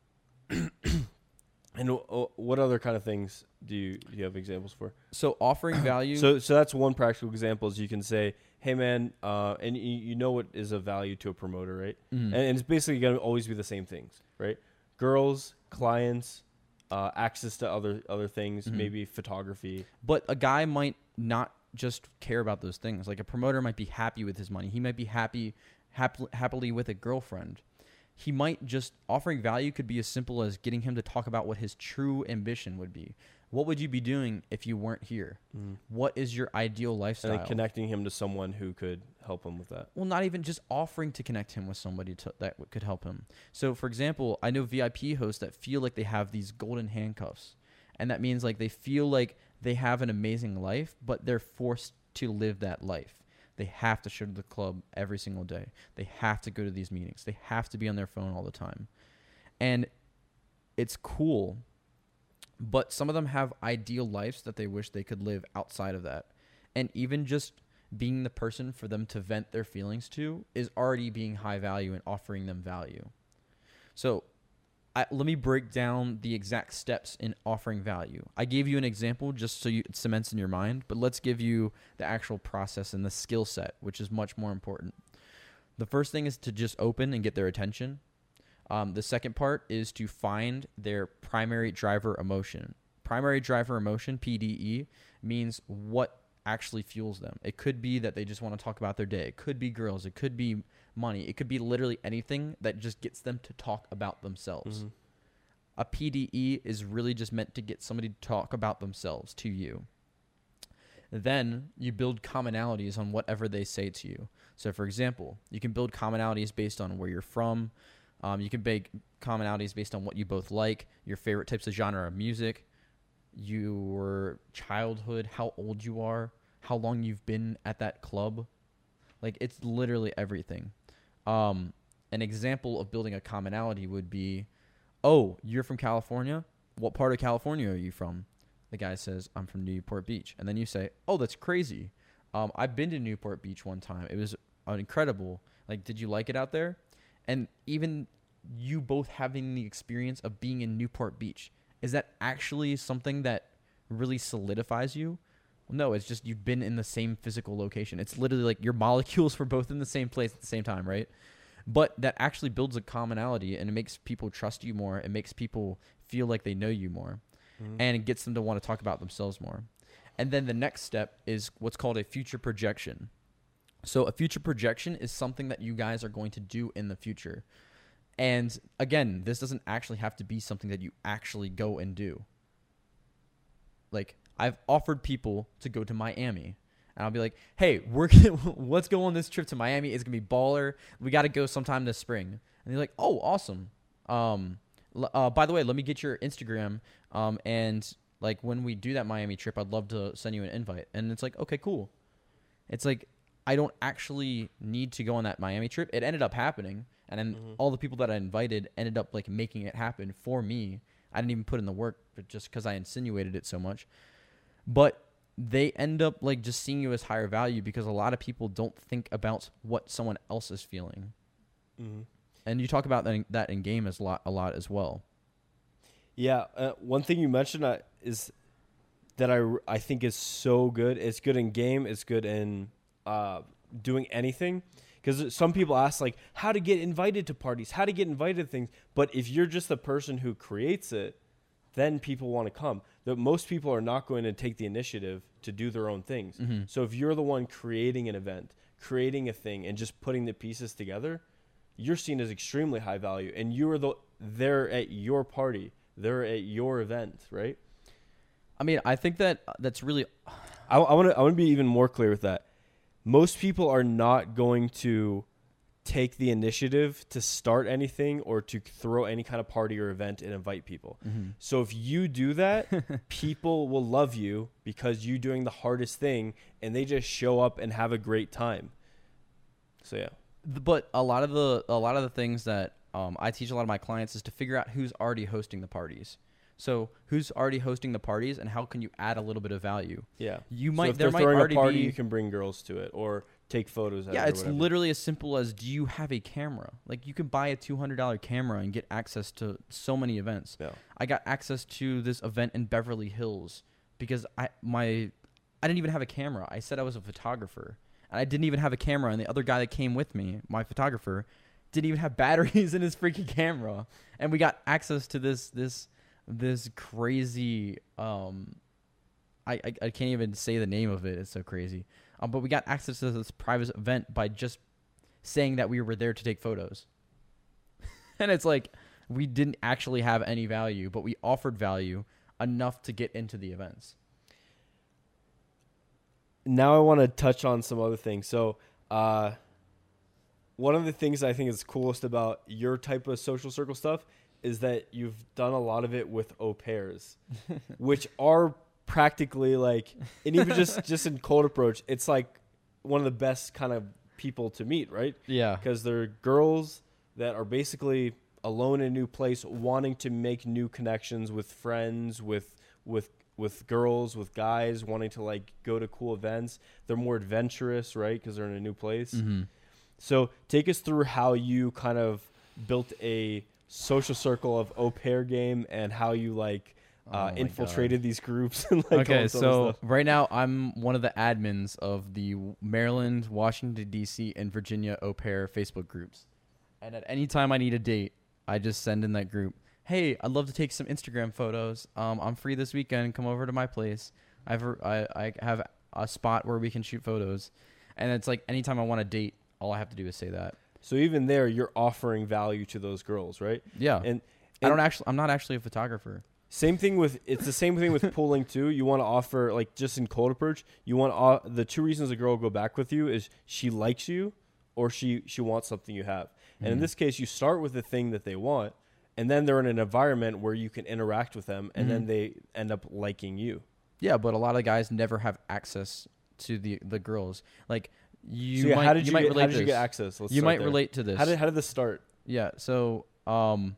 S3: and w- what other kind of things do you do you have examples for?
S4: So offering value.
S3: So so that's one practical example. Is you can say, "Hey man," uh, and you, you know what is of value to a promoter, right?
S4: Mhm.
S3: And, and it's basically going to always be the same things, right? Girls, clients, uh, access to other other things,
S4: Mhm.
S3: maybe photography.
S4: But a guy might not just care about those things. Like a promoter might be happy with his money. He might be happy, hap- happily with a girlfriend. He might just offering value could be as simple as getting him to talk about what his true ambition would be. What would you be doing if you weren't here?
S3: Mm.
S4: What is your ideal
S3: And
S4: lifestyle?
S3: then connecting him to someone who could help him with that.
S4: Well, not even just offering to connect him with somebody to, that w- could help him. So, for example, I know V I P hosts that feel like they have these golden handcuffs. And that means like they feel like they have an amazing life, but they're forced to live that life. They have to show to the club every single day. They have to go to these meetings. They have to be on their phone all the time. And it's cool, but some of them have ideal lives that they wish they could live outside of that. And even just being the person for them to vent their feelings to is already being high value and offering them value. So I, let me break down the exact steps in offering value. I gave you an example just so you, it cements in your mind, but let's give you the actual process and the skill set, which is much more important. The first thing is to just open and get their attention. Um, the second part is to find their primary driver emotion. Primary driver emotion, P D E, means what actually fuels them. It could be that they just want to talk about their day. It could be girls. It could be money. It could be literally anything that just gets them to talk about themselves.
S3: Mm-hmm.
S4: A P D E is really just meant to get somebody to talk about themselves to you. Then you build commonalities on whatever they say to you. So, for example, you can build commonalities based on where you're from. Um, you can make commonalities based on what you both like, your favorite types of genre of music, your childhood, how old you are, how long you've been at that club. Like, it's literally everything. Um, an example of building a commonality would be, oh, you're from California? What part of California are you from? The guy says, I'm from Newport Beach. And then you say, oh, that's crazy. Um, I've been to Newport Beach one time. It was uh, incredible. Like, did you like it out there? And even you both having the experience of being in Newport Beach, is that actually something that really solidifies you? No, it's just you've been in the same physical location. It's literally like your molecules were both in the same place at the same time, right? But that actually builds a commonality, and it makes people trust you more. It makes people feel like they know you more,
S3: Mm-hmm.
S4: and it gets them to want to talk about themselves more. And then the next step is what's called a future projection. So a future projection is something that you guys are going to do in the future. And again, this doesn't actually have to be something that you actually go and do. Like, I've offered people to go to Miami. And I'll be like, hey, we're gonna, let's go on this trip to Miami. It's going to be baller. We got to go sometime this spring. And they're like, oh, awesome. Um, l- uh, by the way, let me get your Instagram. Um, and, like, when we do that Miami trip, I'd love to send you an invite. And it's like, okay, cool. It's like, I don't actually need to go on that Miami trip. It ended up happening, and then
S3: Mhm.
S4: all the people that I invited ended up like making it happen for me. I didn't even put in the work, but just because I insinuated it so much. But they end up like just seeing you as higher value because a lot of people don't think about what someone else is feeling.
S3: Mm-hmm.
S4: And you talk about that in, that in game as a lot, a lot as well.
S3: Yeah, uh, one thing you mentioned uh, is that I, r- I think is so good. It's good in game. It's good in uh, doing anything. Because some people ask, like, how to get invited to parties, how to get invited to things. But if you're just the person who creates it, then people want to come. The, most people are not going to take the initiative to do their own things.
S4: Mm-hmm.
S3: So if you're the one creating an event, creating a thing, and just putting the pieces together, you're seen as extremely high value. And you're the they're at your party. They're at your event, right?
S4: I mean, I think that that's really...
S3: I, I want to I want to be even more clear with that. Most people are not going to take the initiative to start anything or to throw any kind of party or event and invite people.
S4: Mm-hmm.
S3: So if you do that, people will love you because you're doing the hardest thing and they just show up and have a great time. So yeah.
S4: But a lot of the a lot of the things that um, I teach a lot of my clients is to figure out who's already hosting the parties. So who's already hosting the parties, and how can you add a little bit of value?
S3: Yeah.
S4: You
S3: So
S4: might
S3: if
S4: there
S3: they're
S4: might
S3: throwing
S4: already
S3: a party,
S4: be,
S3: you can bring girls to it or take photos. At
S4: yeah,
S3: it or
S4: it's
S3: whatever.
S4: literally as simple as, do you have a camera? Like, you can buy a two hundred dollar camera and get access to so many events.
S3: Yeah.
S4: I got access to this event in Beverly Hills because I my I didn't even have a camera. I said I was a photographer, and I didn't even have a camera. And the other guy that came with me, my photographer, didn't even have batteries in his freaking camera. And we got access to this this this crazy. Um, I, I I can't even say the name of it. It's so crazy. Um, but we got access to this private event by just saying that we were there to take photos. And it's like, we didn't actually have any value, but we offered value enough to get into the events.
S3: Now I want to touch on some other things. So, uh, one of the things I think is coolest about your type of social circle stuff is that you've done a lot of it with au pairs, which are practically like, and even just, just in cold approach, it's like one of the best kind of people to meet, right?
S4: Yeah.
S3: Because they're girls that are basically alone in a new place, wanting to make new connections with friends, with with with girls, with guys, wanting to like go to cool events. They're more adventurous, right? Because they're in a new place.
S4: Mm-hmm.
S3: So take us through how you kind of built a social circle of au pair game and how you like uh,
S4: Oh my
S3: infiltrated these groups. And, like, all
S4: Okay,
S3: this other
S4: so
S3: stuff.
S4: right now I'm one of the admins of the Maryland, Washington, D C, and Virginia au pair Facebook groups. And at any time I need a date, I just send in that group, hey, I'd love to take some Instagram photos. Um, I'm free this weekend. Come over to my place. I've I, I have a spot where we can shoot photos. And it's like anytime I want a date, all I have to do is say that.
S3: So even there, you're offering value to those girls, right?
S4: Yeah.
S3: And,
S4: I
S3: and
S4: don't actually, I'm not actually a photographer.
S3: Same thing with it's the same thing with pooling too. You want to offer like just in cold approach. You want uh, the two reasons a girl will go back with you is she likes you, or she she wants something you have. And in
S4: Mhm.
S3: this case, you start with the thing that they want, and then they're in an environment where you can interact with them, and
S4: Mhm.
S3: then they end up liking you.
S4: Yeah, but a lot of guys never have access to the the girls. Like you
S3: so yeah,
S4: might,
S3: how did you,
S4: might
S3: get,
S4: relate
S3: how did
S4: to
S3: you get
S4: this.
S3: access? Let's
S4: You
S3: start
S4: might
S3: there.
S4: relate to this.
S3: How did how did this start?
S4: Yeah, so um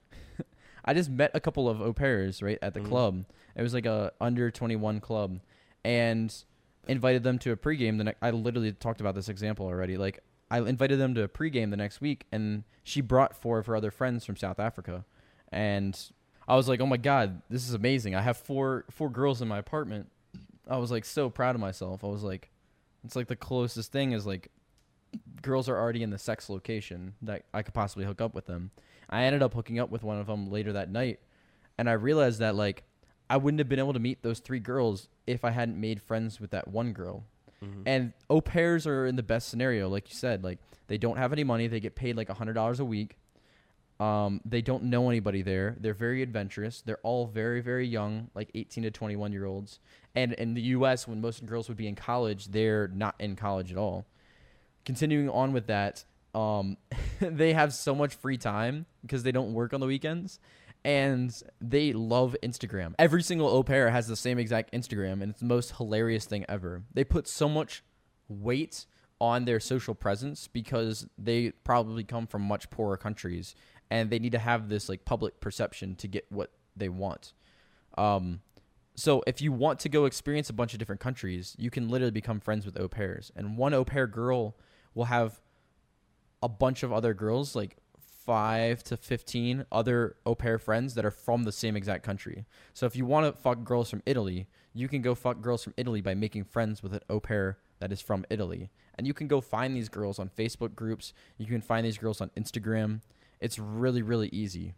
S4: I just met a couple of au pairs, right, at the
S3: Mhm.
S4: club. It was like a under twenty-one club, and invited them to a pregame. The ne- I literally talked about this example already. Like, I invited them to a pregame the next week, and she brought four of her other friends from South Africa, and I was like, oh my god, this is amazing. I have four four girls in my apartment. I was like so proud of myself. I was like, it's like the closest thing is like girls are already in the sex location that I could possibly hook up with them. I ended up hooking up with one of them later that night, and I realized that like I wouldn't have been able to meet those three girls if I hadn't made friends with that one girl.
S3: Mhm.
S4: And au pairs are in the best scenario, like you said. Like, they don't have any money; they get paid like a hundred dollars a week. Um, they don't know anybody there. They're very adventurous. They're all very, very young, like eighteen to twenty-one year olds. And in the U S, when most girls would be in college, they're not in college at all. Continuing on with that, um, they have so much free time because they don't work on the weekends, and they love Instagram. Every single au pair has the same exact Instagram, and it's the most hilarious thing ever. They put so much weight on their social presence because they probably come from much poorer countries and they need to have this like public perception to get what they want. Um, so if you want to go experience a bunch of different countries, you can literally become friends with au pairs. And one au pair girl will have a bunch of other girls, like five to fifteen other au pair friends that are from the same exact country. So if you want to fuck girls from Italy, you can go fuck girls from Italy by making friends with an au pair that is from Italy. And you can go find these girls on Facebook groups. You can find these girls on Instagram. It's really, really easy.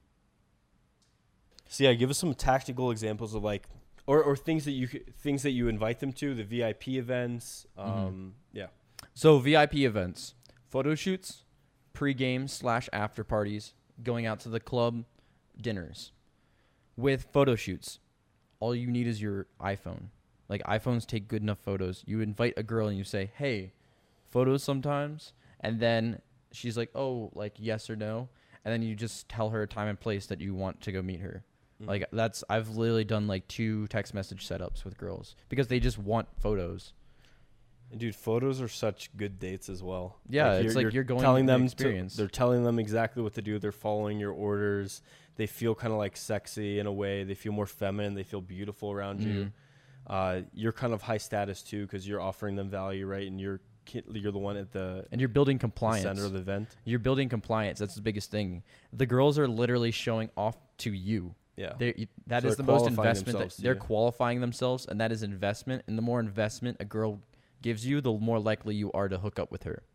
S3: So yeah, give us some tactical examples of like, or, or things that you things that you invite them to, the V I P events. Um,
S4: Mm-hmm.
S3: Yeah.
S4: So V I P events, photo shoots, pre-game slash after parties, going out to the club, dinners. With photo shoots, all you need is your iPhone. Like iPhones take good enough photos. You invite a girl and you say, hey, photos sometimes. And then she's like, oh, like yes or no. And then you just tell her a time and place that you want to go meet her. Mm-hmm. Like that's, I've literally done like two text message setups with girls because they just want photos.
S3: And dude, photos are such good dates as well.
S4: Yeah, it's like you're going
S3: telling
S4: to
S3: them
S4: experience.
S3: To, they're telling them exactly what to do. They're following your orders. They feel kind of like sexy in a way. They feel more feminine. They feel beautiful around
S4: Mm-hmm.
S3: you. Uh, you're kind of high status too because you're offering them value, right? And you're you're the one at the
S4: and you're building
S3: the
S4: compliance.
S3: center of the event.
S4: You're building compliance. That's the biggest thing. The girls are literally showing off to you.
S3: Yeah,
S4: They're, you- that
S3: So
S4: is
S3: they're
S4: the most
S3: qualifying
S4: investment. That
S3: themselves to
S4: they're
S3: you.
S4: qualifying themselves, and that is investment. And the more investment a girl gives you, the more likely you are to hook up with her.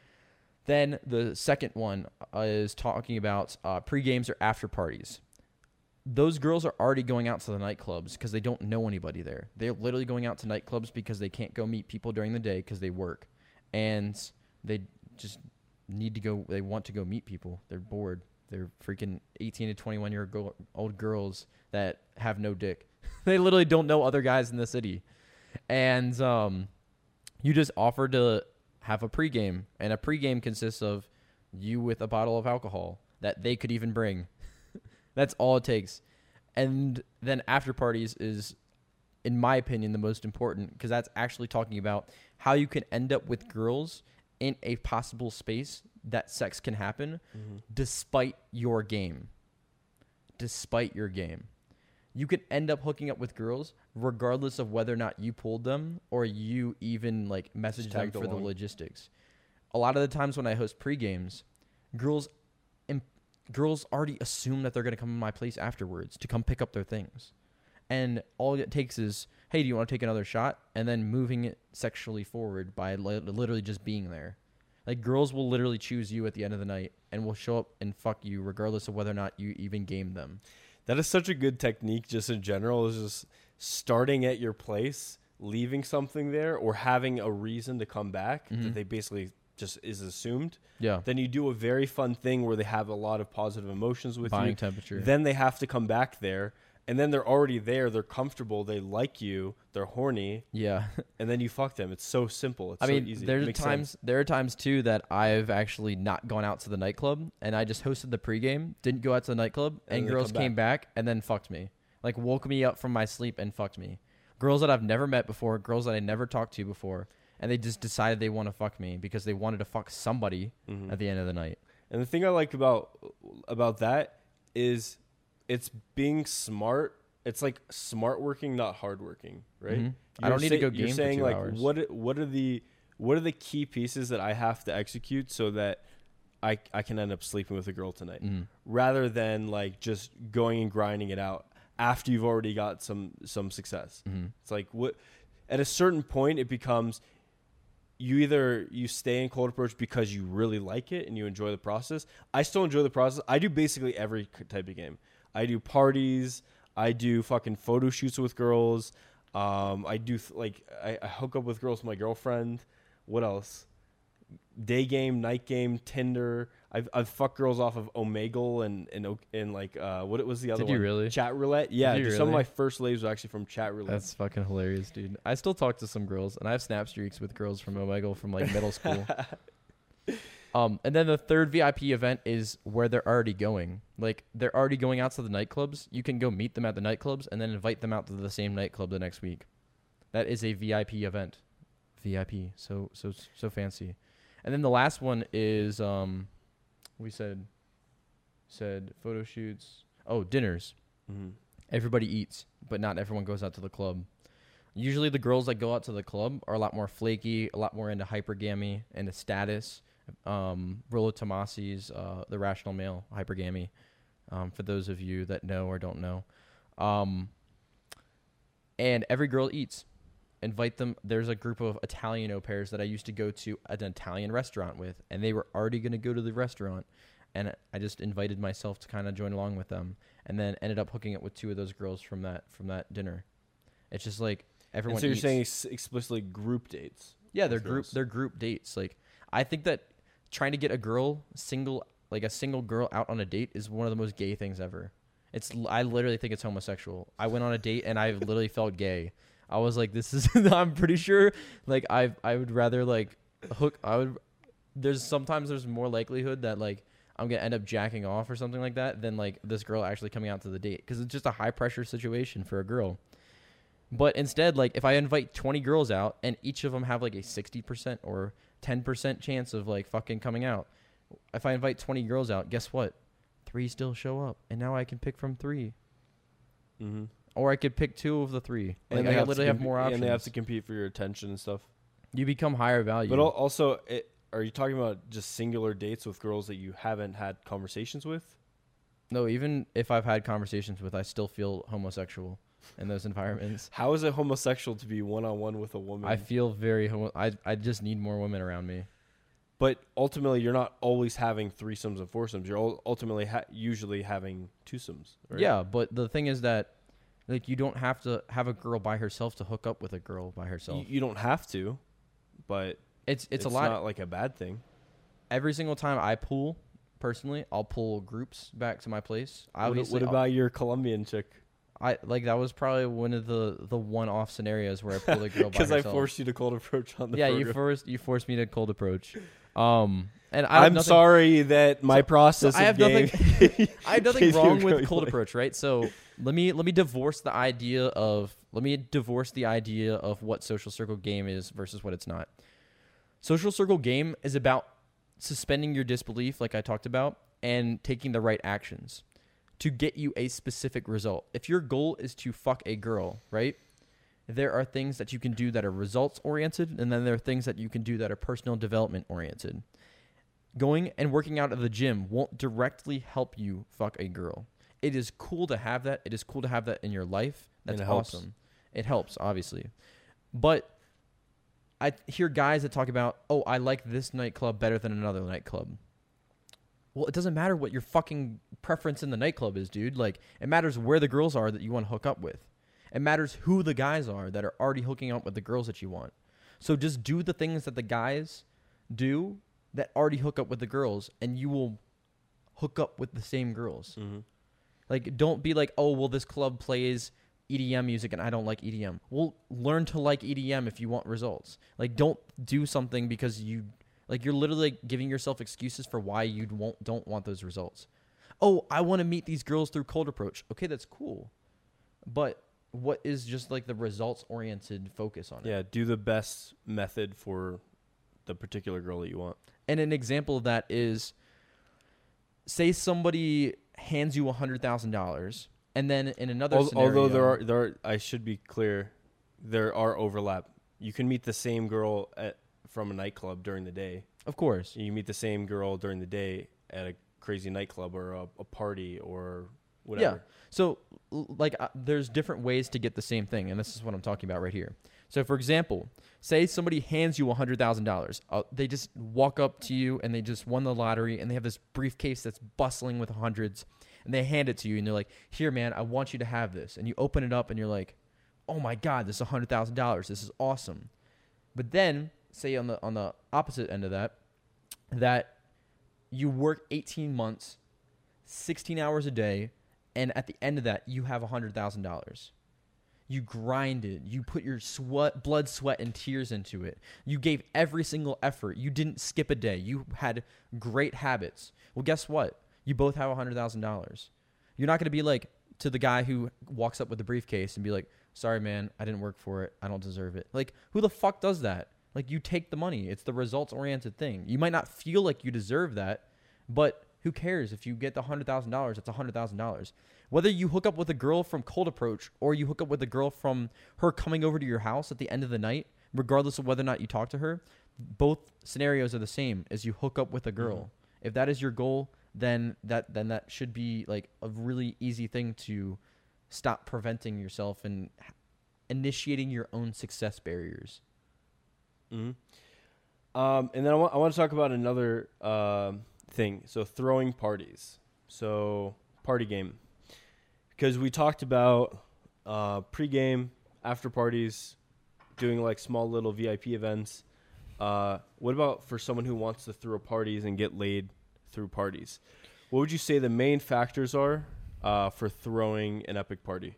S4: Then the second one uh, is talking about uh, pre-games or after parties. Those girls are already going out to the nightclubs because they don't know anybody there. They're literally going out to nightclubs because they can't go meet people during the day because they work. And they just need to go, they want to go meet people. They're bored. They're freaking eighteen to twenty-one year go- old girls that have no dick. They literally don't know other guys in the city. And um, you just offer to have a pregame. And a pregame consists of you with a bottle of alcohol that they could even bring. That's all it takes. And then after parties is, in my opinion, the most important because that's actually talking about how you can end up with girls in a possible space that sex can happen
S3: Mm-hmm.
S4: despite your game. Despite your game. You can end up hooking up with girls regardless of whether or not you pulled them or you even like messaged them
S3: tagged
S4: for the
S3: along.
S4: logistics. A lot of the times when I host pre-games, girls imp- girls already assume that they're going to come to my place afterwards to come pick up their things. And all it takes is, hey, do you want to take another shot? And then moving it sexually forward by li- literally just being there. Like, girls will literally choose you at the end of the night and will show up and fuck you regardless of whether or not you even game them.
S3: That is such a good technique just in general, is just starting at your place, leaving something there, or having a reason to come back
S4: Mhm.
S3: that they basically just is assumed.
S4: Yeah.
S3: Then you do a very fun thing where they have a lot of positive emotions with
S4: Buying
S3: you.
S4: temperature.
S3: Then they have to come back there, and then they're already there. They're comfortable. They like you. They're horny,
S4: yeah.
S3: and then you fuck them. It's so simple. It's
S4: I
S3: so
S4: mean,
S3: easy. It
S4: there's
S3: makes
S4: times
S3: sense.
S4: there are times too that I've actually not gone out to the nightclub and I just hosted the pregame, didn't go out to the nightclub,
S3: And
S4: and,
S3: they
S4: girls
S3: come
S4: came back and then fucked me. Like woke me up from my sleep and fucked me. Girls that I've never met before, girls that I never talked to before, and they just decided they want to fuck me because they wanted to fuck somebody
S3: Mhm.
S4: at the end of the night.
S3: And the thing I like about about that is it's being smart. It's like smart working, not hard working, right?
S4: Mhm. I
S3: You're
S4: don't need to
S3: say-
S4: go
S3: You're
S4: game for
S3: saying
S4: two
S3: like,
S4: hours.
S3: what what are the what are the key pieces that I have to execute so that I I can end up sleeping with a girl tonight,
S4: Mhm.
S3: rather than like just going and grinding it out after you've already got some some success.
S4: Mhm.
S3: It's like what at a certain point it becomes you either you stay in cold approach because you really like it and you enjoy the process. I still enjoy the process. I do basically every c- type of game. I do parties. I do fucking photo shoots with girls. Um, I do th- like I, I hook up with girls with my girlfriend. What else? Day game, night game, Tinder. I've I've fucked girls off of Omegle and and o- and like uh what it was the other
S4: Did you
S3: one?
S4: really?
S3: Chat roulette. Yeah,
S4: Did you
S3: dude, some of
S4: really?
S3: my first laves were actually from chat roulette.
S4: That's fucking hilarious, dude. I still talk to some girls, and I have snap streaks with girls from Omegle from like middle school. Um, and then the third V I P event is where they're already going. Like they're already going out to the nightclubs. You can go meet them at the nightclubs and then invite them out to the same nightclub the next week. That is a V I P event V I P. So so so fancy. And then the last one is um, we said said photo shoots. Oh, dinners.
S3: Mm-hmm.
S4: Everybody eats, but not everyone goes out to the club. Usually the girls that go out to the club are a lot more flaky, a lot more into hypergamy, into status. Um, Rollo Tomasi's uh, The Rational Male, hypergamy, um, for those of you that know or don't know. Um, and every girl eats. Invite them. There's a group of Italian au pairs that I used to go to an Italian restaurant with, and they were already going to go to the restaurant. And I just invited myself to kind of join along with them, and then ended up hooking up with two of those girls from that from that dinner. It's just like everyone.
S3: And so you're
S4: eats.
S3: saying ex- explicitly group dates?
S4: Yeah, they're
S3: with
S4: group
S3: girls.
S4: they're group dates. Like I think that trying to get a girl single like a single girl out on a date is one of the most gay things ever. It's I literally think it's homosexual. I went on a date and I literally felt gay. I was like, this is I'm pretty sure like I I would rather like hook I would there's sometimes there's more likelihood that like I'm going to end up jacking off or something like that than like this girl actually coming out to the date, cuz it's just a high pressure situation for a girl. But instead, like if I invite twenty girls out and each of them have like a sixty percent or ten percent chance of like fucking coming out, if I invite twenty girls out, guess what? Three still show up, and now I can pick from three.
S3: Mm-hmm.
S4: Or I could pick two of the three. Like
S3: And
S4: I
S3: they have
S4: literally
S3: to
S4: have
S3: comp-
S4: more options.
S3: And they have to compete for your attention and stuff.
S4: You become higher value.
S3: But al- also, it, are you talking about just singular dates with girls that you haven't had conversations with?
S4: no, even if I've had conversations with, I still feel homosexual in those environments.
S3: How is it homosexual to be one-on-one with a woman?
S4: I feel very homo. I I just need more women around me.
S3: But ultimately, you're not always having threesomes and foursomes. You're ul- ultimately ha- usually having twosomes, right?
S4: Yeah, but the thing is that like you don't have to have a girl by herself to hook up with a girl by herself.
S3: You, you don't have to, but
S4: It's it's,
S3: it's,
S4: a lot.
S3: not like a bad thing.
S4: Every single time I pool, personally, I'll pull groups back to my place.
S3: What,
S4: Obviously,
S3: what
S4: I'll-
S3: about your Colombian chick?
S4: I like that was probably one of the the one-off scenarios where I pulled a girl by
S3: Because
S4: herself.
S3: I forced you to cold approach on the
S4: yeah,
S3: program.
S4: you forced you forced me to cold approach. Um, and I have
S3: I'm
S4: nothing,
S3: sorry that my
S4: So-
S3: process
S4: so I
S3: of
S4: have
S3: game-
S4: nothing. I have nothing
S3: Case you're
S4: wrong with
S3: going
S4: cold
S3: like-
S4: approach, right? So let me let me divorce the idea of let me divorce the idea of what social circle game is versus what it's not. Social circle game is about suspending your disbelief, like I talked about, and taking the right actions to get you a specific result. If your goal is to fuck a girl, right? There are things that you can do that are results oriented, and then there are things that you can do that are personal development oriented. Going and working out at the gym won't directly help you fuck a girl. It is cool to have that. It is cool to have that in your life. That's
S3: And it helps.
S4: awesome. It helps, obviously. But I hear guys that talk about, oh, I like this nightclub better than another nightclub. Well, it doesn't matter what your fucking preference in the nightclub is, dude. Like, it matters where the girls are that you want to hook up with. It matters who the guys are that are already hooking up with the girls that you want. So just do the things that the guys do that already hook up with the girls, and you will hook up with the same girls.
S3: Mhm.
S4: Like, don't be like, oh, well, this club plays E D M music and I don't like E D M. Well, learn to like E D M if you want results. Like, don't do something because you, like, you're literally like, giving yourself excuses for why you won't, don't want those results. Oh, I want to meet these girls through cold approach. Okay, that's cool. But what is just like the results-oriented focus on it?
S3: Yeah, do the best method for the particular girl that you want.
S4: And an example of that is, say somebody hands you one hundred thousand dollars, and then in another
S3: Al-
S4: scenario...
S3: Although there are, there are, I should be clear, there are overlap. You can meet the same girl at from a nightclub during the day.
S4: Of course.
S3: You meet the same girl during the day at a crazy nightclub or a, a party or whatever.
S4: Yeah. So, l- like, uh, there's different ways to get the same thing, and this is what I'm talking about right here. So, for example, say somebody hands you one hundred thousand dollars. Uh, they just walk up to you, and they just won the lottery, and they have this briefcase that's bustling with hundreds, and they hand it to you, and they're like, here, man, I want you to have this. And you open it up, and you're like, oh, my God, this is one hundred thousand dollars. This is awesome. But then, say on the on the opposite end of that, that you work eighteen months, sixteen hours a day, and at the end of that, you have one hundred thousand dollars. You grinded. You put your sweat, blood, sweat, and tears into it. You gave every single effort. You didn't skip a day. You had great habits. Well, guess what? You both have one hundred thousand dollars. You're not going to be like to the guy who walks up with the briefcase and be like, sorry, man, I didn't work for it. I don't deserve it. Like, who the fuck does that? Like, you take the money. It's the results oriented thing. You might not feel like you deserve that, but who cares if you get the one hundred thousand dollars? It's one hundred thousand dollars. Whether you hook up with a girl from cold approach or you hook up with a girl from her coming over to your house at the end of the night, regardless of whether or not you talk to her, both scenarios are the same as you hook up with a girl. Mm-hmm. If that is your goal, then that then that should be like a really easy thing to stop preventing yourself and initiating your own success barriers.
S3: Mm-hmm. Um, and then I want, I want to talk about another uh, thing. So throwing parties. So party game. Because we talked about uh, pregame, after parties, doing like small little V I P events. Uh, what about for someone who wants to throw parties and get laid through parties? What would you say the main factors are uh, for throwing an epic party?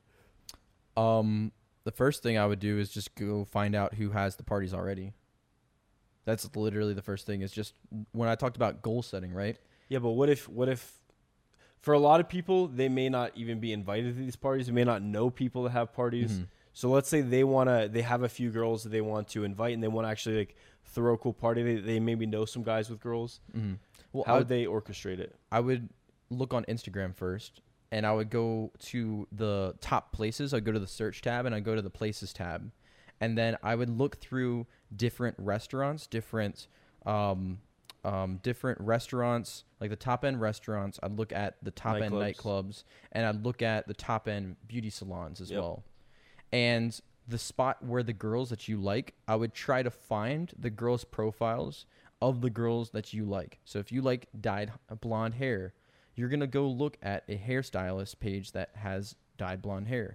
S4: Um, the first thing I would do is just go find out who has the parties already. That's literally the first thing. Is just when I talked about goal setting, right?
S3: Yeah, but what if what if for a lot of people they may not even be invited to these parties? They may not know people that have parties. Mm-hmm. So let's say they wanna they have a few girls that they want to invite and they want to actually like throw a cool party. They they maybe know some guys with girls.
S4: Mm-hmm.
S3: Well, how would they orchestrate it?
S4: I would look on Instagram first, and I would go to the top places. I'd go to the search tab, and I'd go to the places tab. And then I would look through different restaurants, different um, um, different restaurants, like the top-end restaurants. I'd look at the top-end nightclubs. nightclubs, and I'd look at the top-end beauty salons as yep. well. And the spot where the girls that you like, I would try to find the girls' profiles of the girls that you like. So if you like dyed blonde hair, you're going to go look at a hairstylist page that has dyed blonde hair.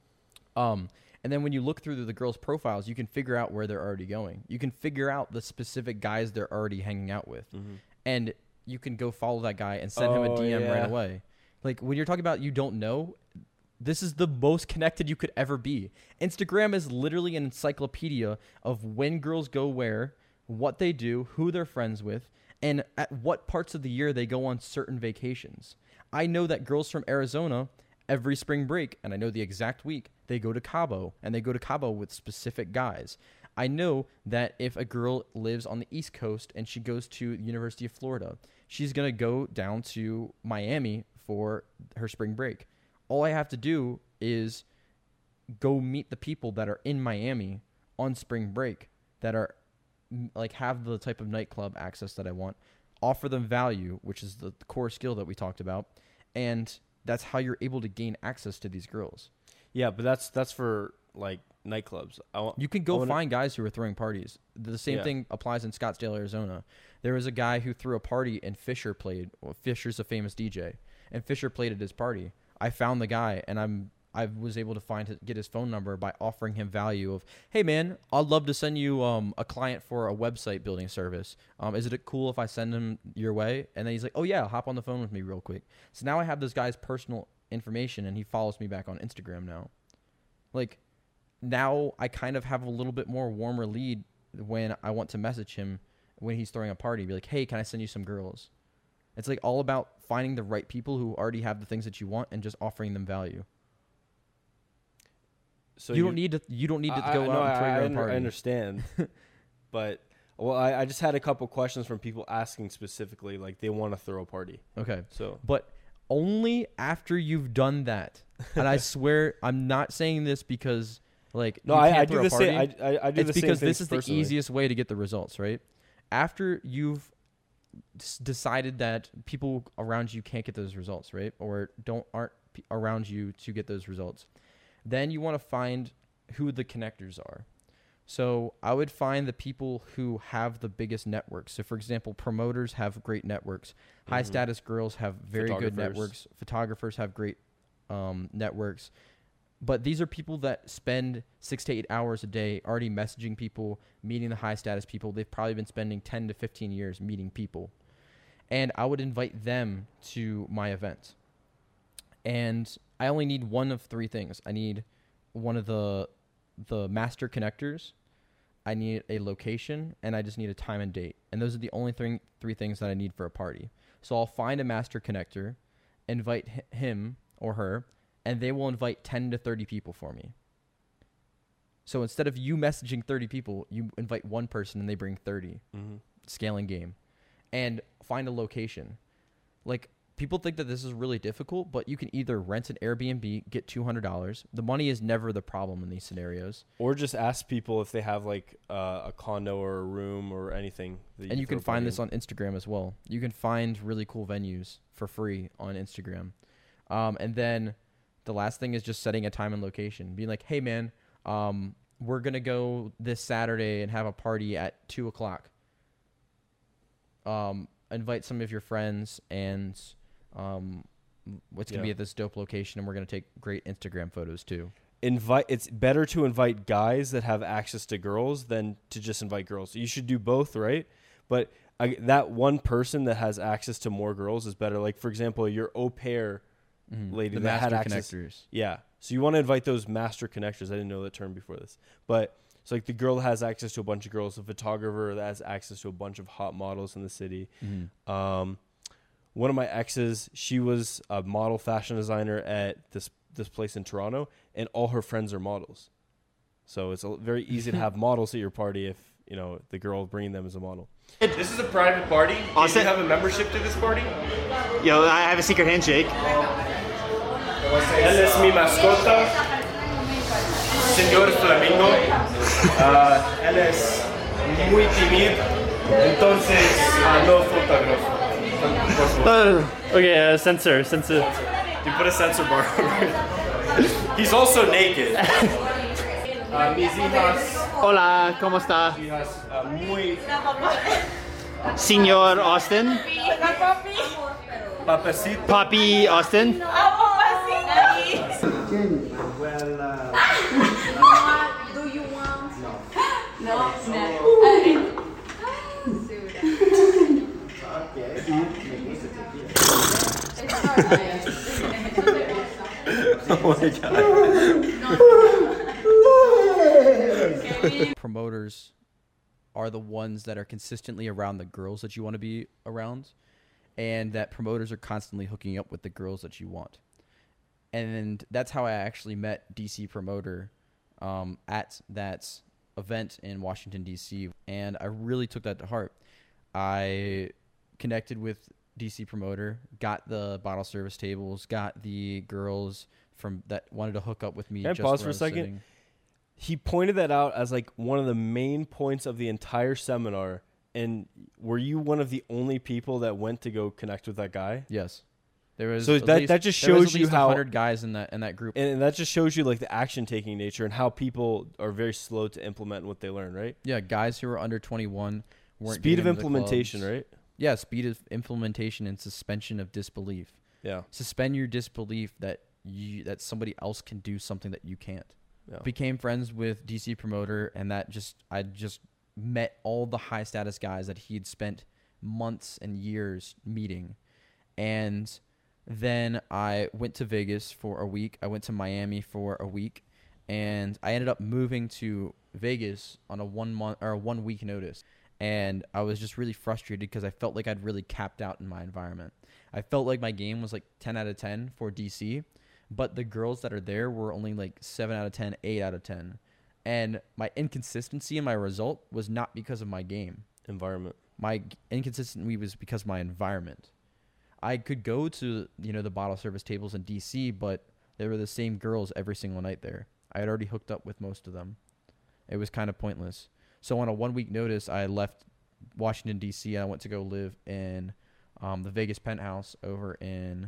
S4: Um, and then when you look through the, the girls' profiles, you can figure out where they're already going. You can figure out the specific guys they're already hanging out with. Mm-hmm. And you can go follow that guy and send oh, him a D M yeah. right away. Like, when you're talking about you don't know, this is the most connected you could ever be. Instagram is literally an encyclopedia of when girls go where, what they do, who they're friends with, and at what parts of the year they go on certain vacations. I know that girls from Arizona, every spring break, and I know the exact week, they go to Cabo, and they go to Cabo with specific guys. I know that if a girl lives on the East Coast and she goes to the University of Florida, she's going to go down to Miami for her spring break. All I have to do is go meet the people that are in Miami on spring break that are like have the type of nightclub access that I want, offer them value, which is the core skill that we talked about, and that's how you're able to gain access to these girls.
S3: Yeah, but that's that's for like nightclubs. I want,
S4: you can go wanna... find guys who are throwing parties. The same yeah. thing applies in Scottsdale, Arizona. There was a guy who threw a party and Fisher played. Well, Fisher's a famous D J, and Fisher played at his party. I found the guy, and I'm I was able to find his, get his phone number by offering him value of, hey man, I'd love to send you um, a client for a website building service. Um, is it cool if I send him your way? And then he's like, oh yeah, hop on the phone with me real quick. So now I have this guy's personal information, and he follows me back on Instagram now. Like, now I kind of have a little bit more warmer lead when I want to message him when he's throwing a party. Be like, hey, can I send you some girls? It's like all about finding the right people who already have the things that you want and just offering them value. So you, you don't need to. You don't need to
S3: I,
S4: go
S3: I,
S4: out
S3: no,
S4: and throw
S3: I,
S4: your
S3: I
S4: own
S3: under,
S4: party.
S3: I understand, but well, I, I just had a couple questions from people asking specifically, like they want to throw a party.
S4: Okay,
S3: so
S4: but only after you've done that. And I swear, I'm not saying this because like
S3: no,
S4: you
S3: I,
S4: can't
S3: I do
S4: throw
S3: the
S4: a party.
S3: same. I, I, I do
S4: it's
S3: the same
S4: because
S3: things
S4: this is
S3: personally.
S4: the easiest way to get the results, right? After you've decided that people around you can't get those results, right, or don't aren't p- around you to get those results, then you want to find who the connectors are. So I would find the people who have the biggest networks. So for example, promoters have great networks. Mm-hmm. High status girls have very good networks. Photographers have great um, networks. But these are people that spend six to eight hours a day already messaging people, meeting the high status people. They've probably been spending ten to fifteen years meeting people. And I would invite them to my event. And I only need one of three things. I need one of the the master connectors, I need a location, and I just need a time and date. And those are the only three, three things that I need for a party. So I'll find a master connector, invite h- him or her, and they will invite ten to thirty people for me. So instead of you messaging thirty people, you invite one person and they bring thirty.
S3: Mm-hmm.
S4: Scaling game. And find a location. Like, people think that this is really difficult, but you can either rent an Airbnb, get two hundred dollars. The money is never the problem in these scenarios.
S3: Or just ask people if they have like uh, a condo or a room or anything. That
S4: And you can
S3: throw
S4: find
S3: money
S4: this
S3: in.
S4: on Instagram as well. You can find really cool venues for free on Instagram. Um, and then the last thing is just setting a time and location. Being like, hey, man, um, we're going to go this Saturday and have a party at two o'clock. Um, invite some of your friends, and um, it's going to
S3: Yeah.
S4: be at this dope location, and we're going to take great Instagram photos too.
S3: Invite. It's better to invite guys that have access to girls than to just invite girls. You should do both, right? But I, that one person that has access to more girls is better. Like, for example, your au pair
S4: Mm-hmm.
S3: lady
S4: The
S3: that had
S4: master
S3: access.
S4: connectors.
S3: Yeah. So you want to invite those master connectors. I didn't know that term before this. But it's like the girl that has access to a bunch of girls, a photographer that has access to a bunch of hot models in the city.
S4: Mm-hmm.
S3: Um, one of my exes, she was a model fashion designer at this this place in Toronto, and all her friends are models. So it's a, very easy to have models at your party if, you know, the girl bringing them is a model.
S1: This is a private party. Do
S5: Austin-
S1: you have a membership to this party?
S5: Yo, I have a secret handshake.
S1: Él es mi mascota, señor Flamingo. Ah, él es muy tímido, entonces ah, no fotógrafo.
S6: Uh, okay, uh, censor, censor.
S1: You put a censor bar over it. He's also naked. Ah, mis hijas,
S5: Hola, ¿cómo está?
S1: hijas ah, muy
S5: Señor Austin?
S1: papacito.
S5: Poppy Austin?
S7: Do you want? No. No?
S4: Promoters are the ones that are consistently around the girls that you want to be around, and that promoters are constantly hooking up with the girls that you want. And that's how I actually met D C Promoter um, at that event in Washington, D C, and I really took that to heart. I connected with D C Promoter, got the bottle service tables, got the girls from that wanted to hook up with me.
S3: Can I
S4: just
S3: pause
S4: where
S3: for a
S4: I was
S3: second?
S4: sitting.
S3: He pointed that out as like one of the main points of the entire seminar. And were you one of the only people that went to go connect with that guy?
S4: Yes. There was
S3: So
S4: at
S3: that-
S4: least-
S3: that just
S4: there was
S3: shows
S4: at
S3: you
S4: least
S3: how-
S4: one hundred guys in that in that group.
S3: And that just shows you like the action taking nature and how people are very slow to implement what they learn, right?
S4: Yeah, guys who were under twenty-one weren't
S3: Speed of
S4: getting into the
S3: implementation,
S4: clubs.
S3: right?
S4: Yeah, speed of implementation and suspension of disbelief.
S3: Yeah.
S4: Suspend your disbelief that you that somebody else can do something that you can't.
S3: Yeah.
S4: Became friends with D C Promoter, and that just I just met all the high status guys that he'd spent months and years meeting. And then I went to Vegas for a week. I went to Miami for a week, and I ended up moving to Vegas on a one month or a one week notice. And I was just really frustrated because I felt like I'd really capped out in my environment. I felt like my game was like ten out of ten for D C, but the girls that are there were only like seven out of ten, eight out of ten. And my inconsistency in my result was not because of my game.
S3: Environment.
S4: My g- inconsistency was because of my environment. I could go to, you know, the bottle service tables in D C, but they were the same girls every single night there. I had already hooked up with most of them. It was kind of pointless. So on a one-week notice, I left Washington, D C, and I went to go live in um, the Vegas penthouse over in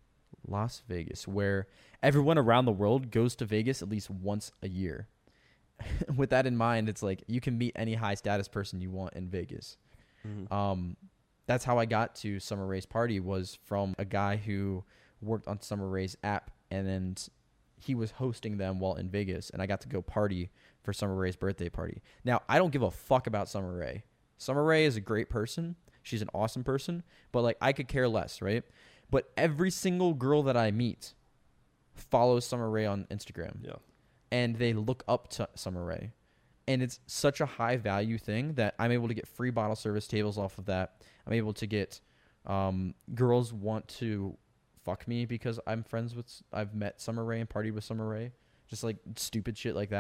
S4: Las Vegas, where everyone around the world goes to Vegas at least once a year. With that in mind, it's like you can meet any high-status person you want in Vegas.
S3: Mm-hmm.
S4: Um, that's how I got to Summer Ray's party, was from a guy who worked on Summer Ray's app, and then he was hosting them while in Vegas, and I got to go party for Summer Ray's birthday party. Now, I don't give a fuck about Summer Ray. Summer Ray is a great person. She's an awesome person, but like I could care less, right? But every single girl that I meet follows Summer Ray on Instagram.
S3: Yeah.
S4: And they look up to Summer Ray. And it's such a high value thing that I'm able to get free bottle service tables off of that. I'm able to get um, girls want to fuck me because I'm friends with, I've met Summer Ray and partied with Summer Ray. Just like stupid shit like that.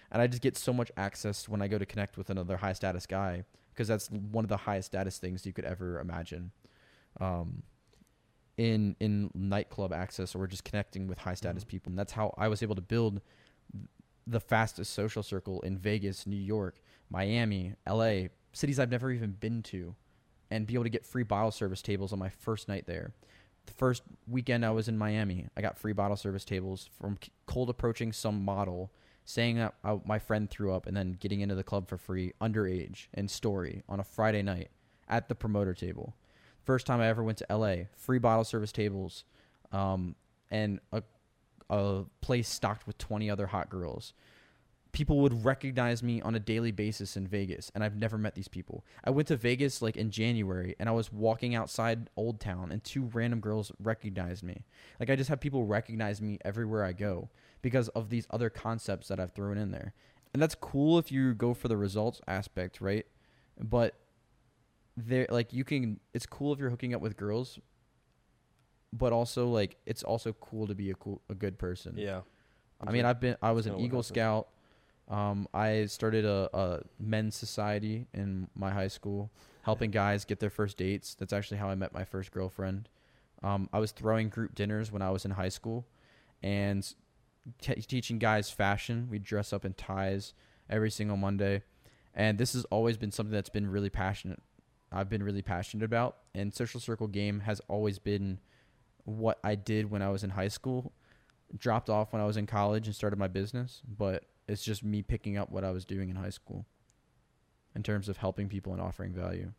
S4: And I just get so much access when I go to connect with another high status guy, because that's one of the highest status things you could ever imagine. Um, in in nightclub access, or just connecting with high status mm-hmm. people. And that's how I was able to build the fastest social circle in Vegas, New York, Miami, L A, cities I've never even been to, and be able to get free bottle service tables on my first night there. The first weekend I was in Miami, I got free bottle service tables from cold approaching some model, saying that I, my friend threw up, and then getting into the club for free, underage, and story on a Friday night at the promoter table. First time I ever went to L A, free bottle service tables, um, and a, a place stocked with twenty other hot girls. People would recognize me on a daily basis in Vegas, and I've never met these people. I went to Vegas like in January, and I was walking outside Old Town, and two random girls recognized me. Like, I just have people recognize me everywhere I go because of these other concepts that I've thrown in there. And that's cool if you go for the results aspect, right? But there, like, you can, it's cool if you're hooking up with girls, but also, like, it's also cool to be a cool, a good person.
S3: Yeah.
S4: I mean, I've been, I was an Eagle Scout. Um, I started a, a men's society in my high school, helping guys get their first dates. That's actually how I met my first girlfriend. Um, I was throwing group dinners when I was in high school, and t- teaching guys fashion. We dress up in ties every single Monday, and this has always been something that's been really passionate. I've been really passionate about, and Social Circle Game has always been what I did when I was in high school. Dropped off when I was in college and started my business, but it's just me picking up what I was doing in high school in terms of helping people and offering value.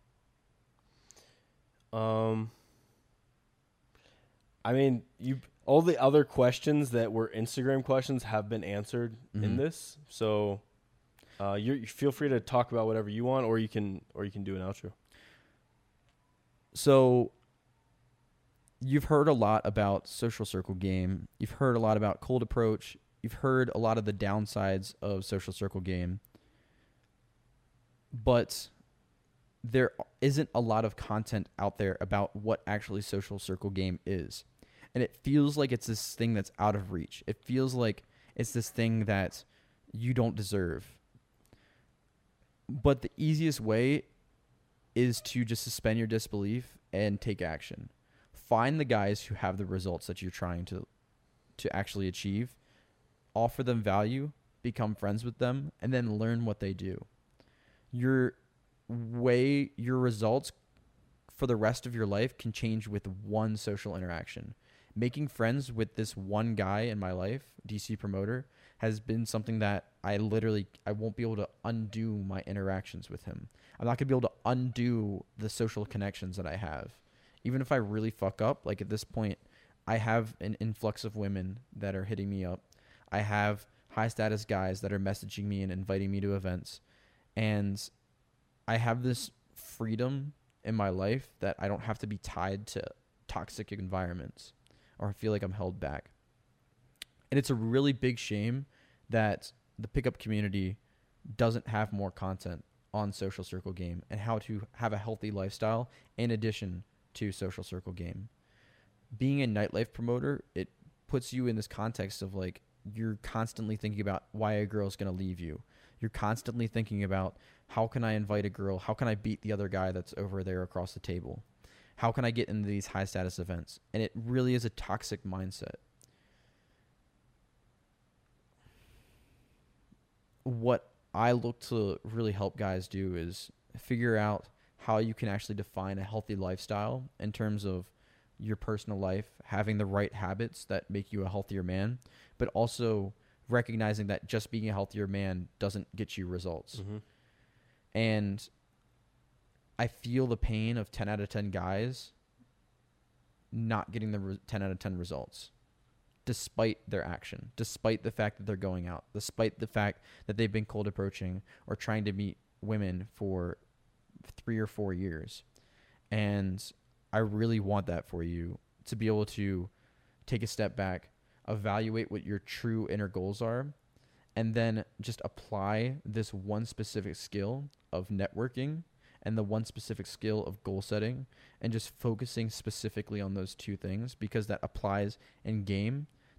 S3: Um, I mean, you all the other questions that were Instagram questions have been answered mm-hmm. in this, so uh, you you feel free to talk about whatever you want, or you can or you can do an outro.
S4: So, you've heard a lot about Social Circle Game. You've heard a lot about cold approach. You've heard a lot of the downsides of Social Circle Game, but there isn't a lot of content out there about what actually Social Circle Game is. And it feels like it's this thing that's out of reach. It feels like it's this thing that you don't deserve. But the easiest way is to just suspend your disbelief and take action. Find the guys who have the results that you're trying to to actually achieve. Offer them value, become friends with them, and then learn what they do. Your way, your results for the rest of your life can change with one social interaction. Making friends with this one guy in my life, D C Promoter, has been something that I literally, I won't be able to undo my interactions with him. I'm not going to be able to undo the social connections that I have. Even if I really fuck up, like at this point, I have an influx of women that are hitting me up. I have high status guys that are messaging me and inviting me to events. And I have this freedom in my life that I don't have to be tied to toxic environments or feel like I'm held back. And it's a really big shame that the pickup community doesn't have more content on Social Circle Game and how to have a healthy lifestyle in addition to Social Circle Game. Being a nightlife promoter, it puts you in this context of like, you're constantly thinking about why a girl's going to leave you. You're constantly thinking about how can I invite a girl? How can I beat the other guy that's over there across the table? How can I get into these high status events? And it really is a toxic mindset. What I look to really help guys do is figure out how you can actually define a healthy lifestyle in terms of your personal life, having the right habits that make you a healthier man, but also recognizing that just being a healthier man doesn't get you results. Mm-hmm. And I feel the pain of ten out of ten guys not getting the re- ten out of ten results, despite their action, despite the fact that they're going out, despite the fact that they've been cold approaching or trying to meet women for three or four years. And I really want that for you, to be able to take a step back, evaluate what your true inner goals are, and then just apply this one specific skill of networking and the one specific skill of goal setting, and just focusing specifically on those two things, because that applies in game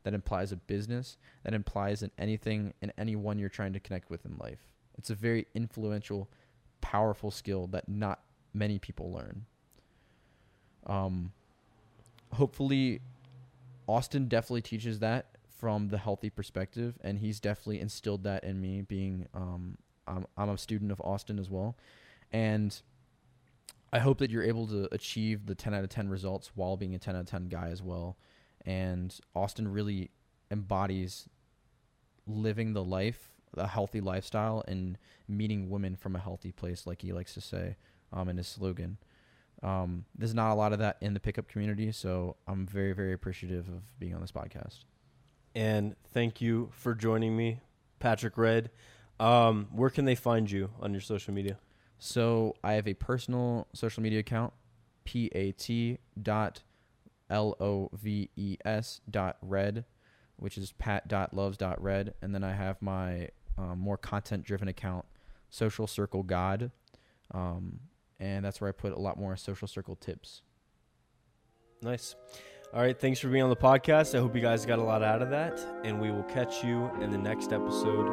S4: that implies a business, that implies in anything and anyone you're trying to connect with in life. It's a very influential, powerful skill that not many people learn. Um, hopefully, Austin definitely teaches that from the healthy perspective, and he's definitely instilled that in me, being um, I'm, I'm a student of Austin as well. And I hope that you're able to achieve the ten out of ten results while being a ten out of ten guy as well. And Austin really embodies living the life, a healthy lifestyle, and meeting women from a healthy place, like he likes to say um, in his slogan. Um, there's not a lot of that in the pickup community, so I'm very, very appreciative of being on this podcast.
S3: And thank you for joining me, Patrick Red. Um, where can they find you on your social media?
S4: So I have a personal social media account, P-A-T dot L-O-V-E-S dot red, which is pat dot loves dot red. And then I have my um, more content-driven account, Social Circle God. Um, and that's where I put a lot more social circle tips. Nice.
S3: All right, thanks for being on the podcast. I hope you guys got a lot out of that, and we will catch you in the next episode.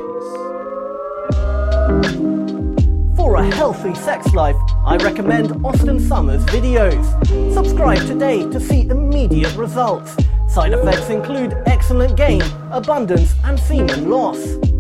S3: Peace.
S8: For a healthy sex life, I recommend Austin Summers videos. Subscribe today to see immediate results. Side effects include excellent game, abundance, and semen loss.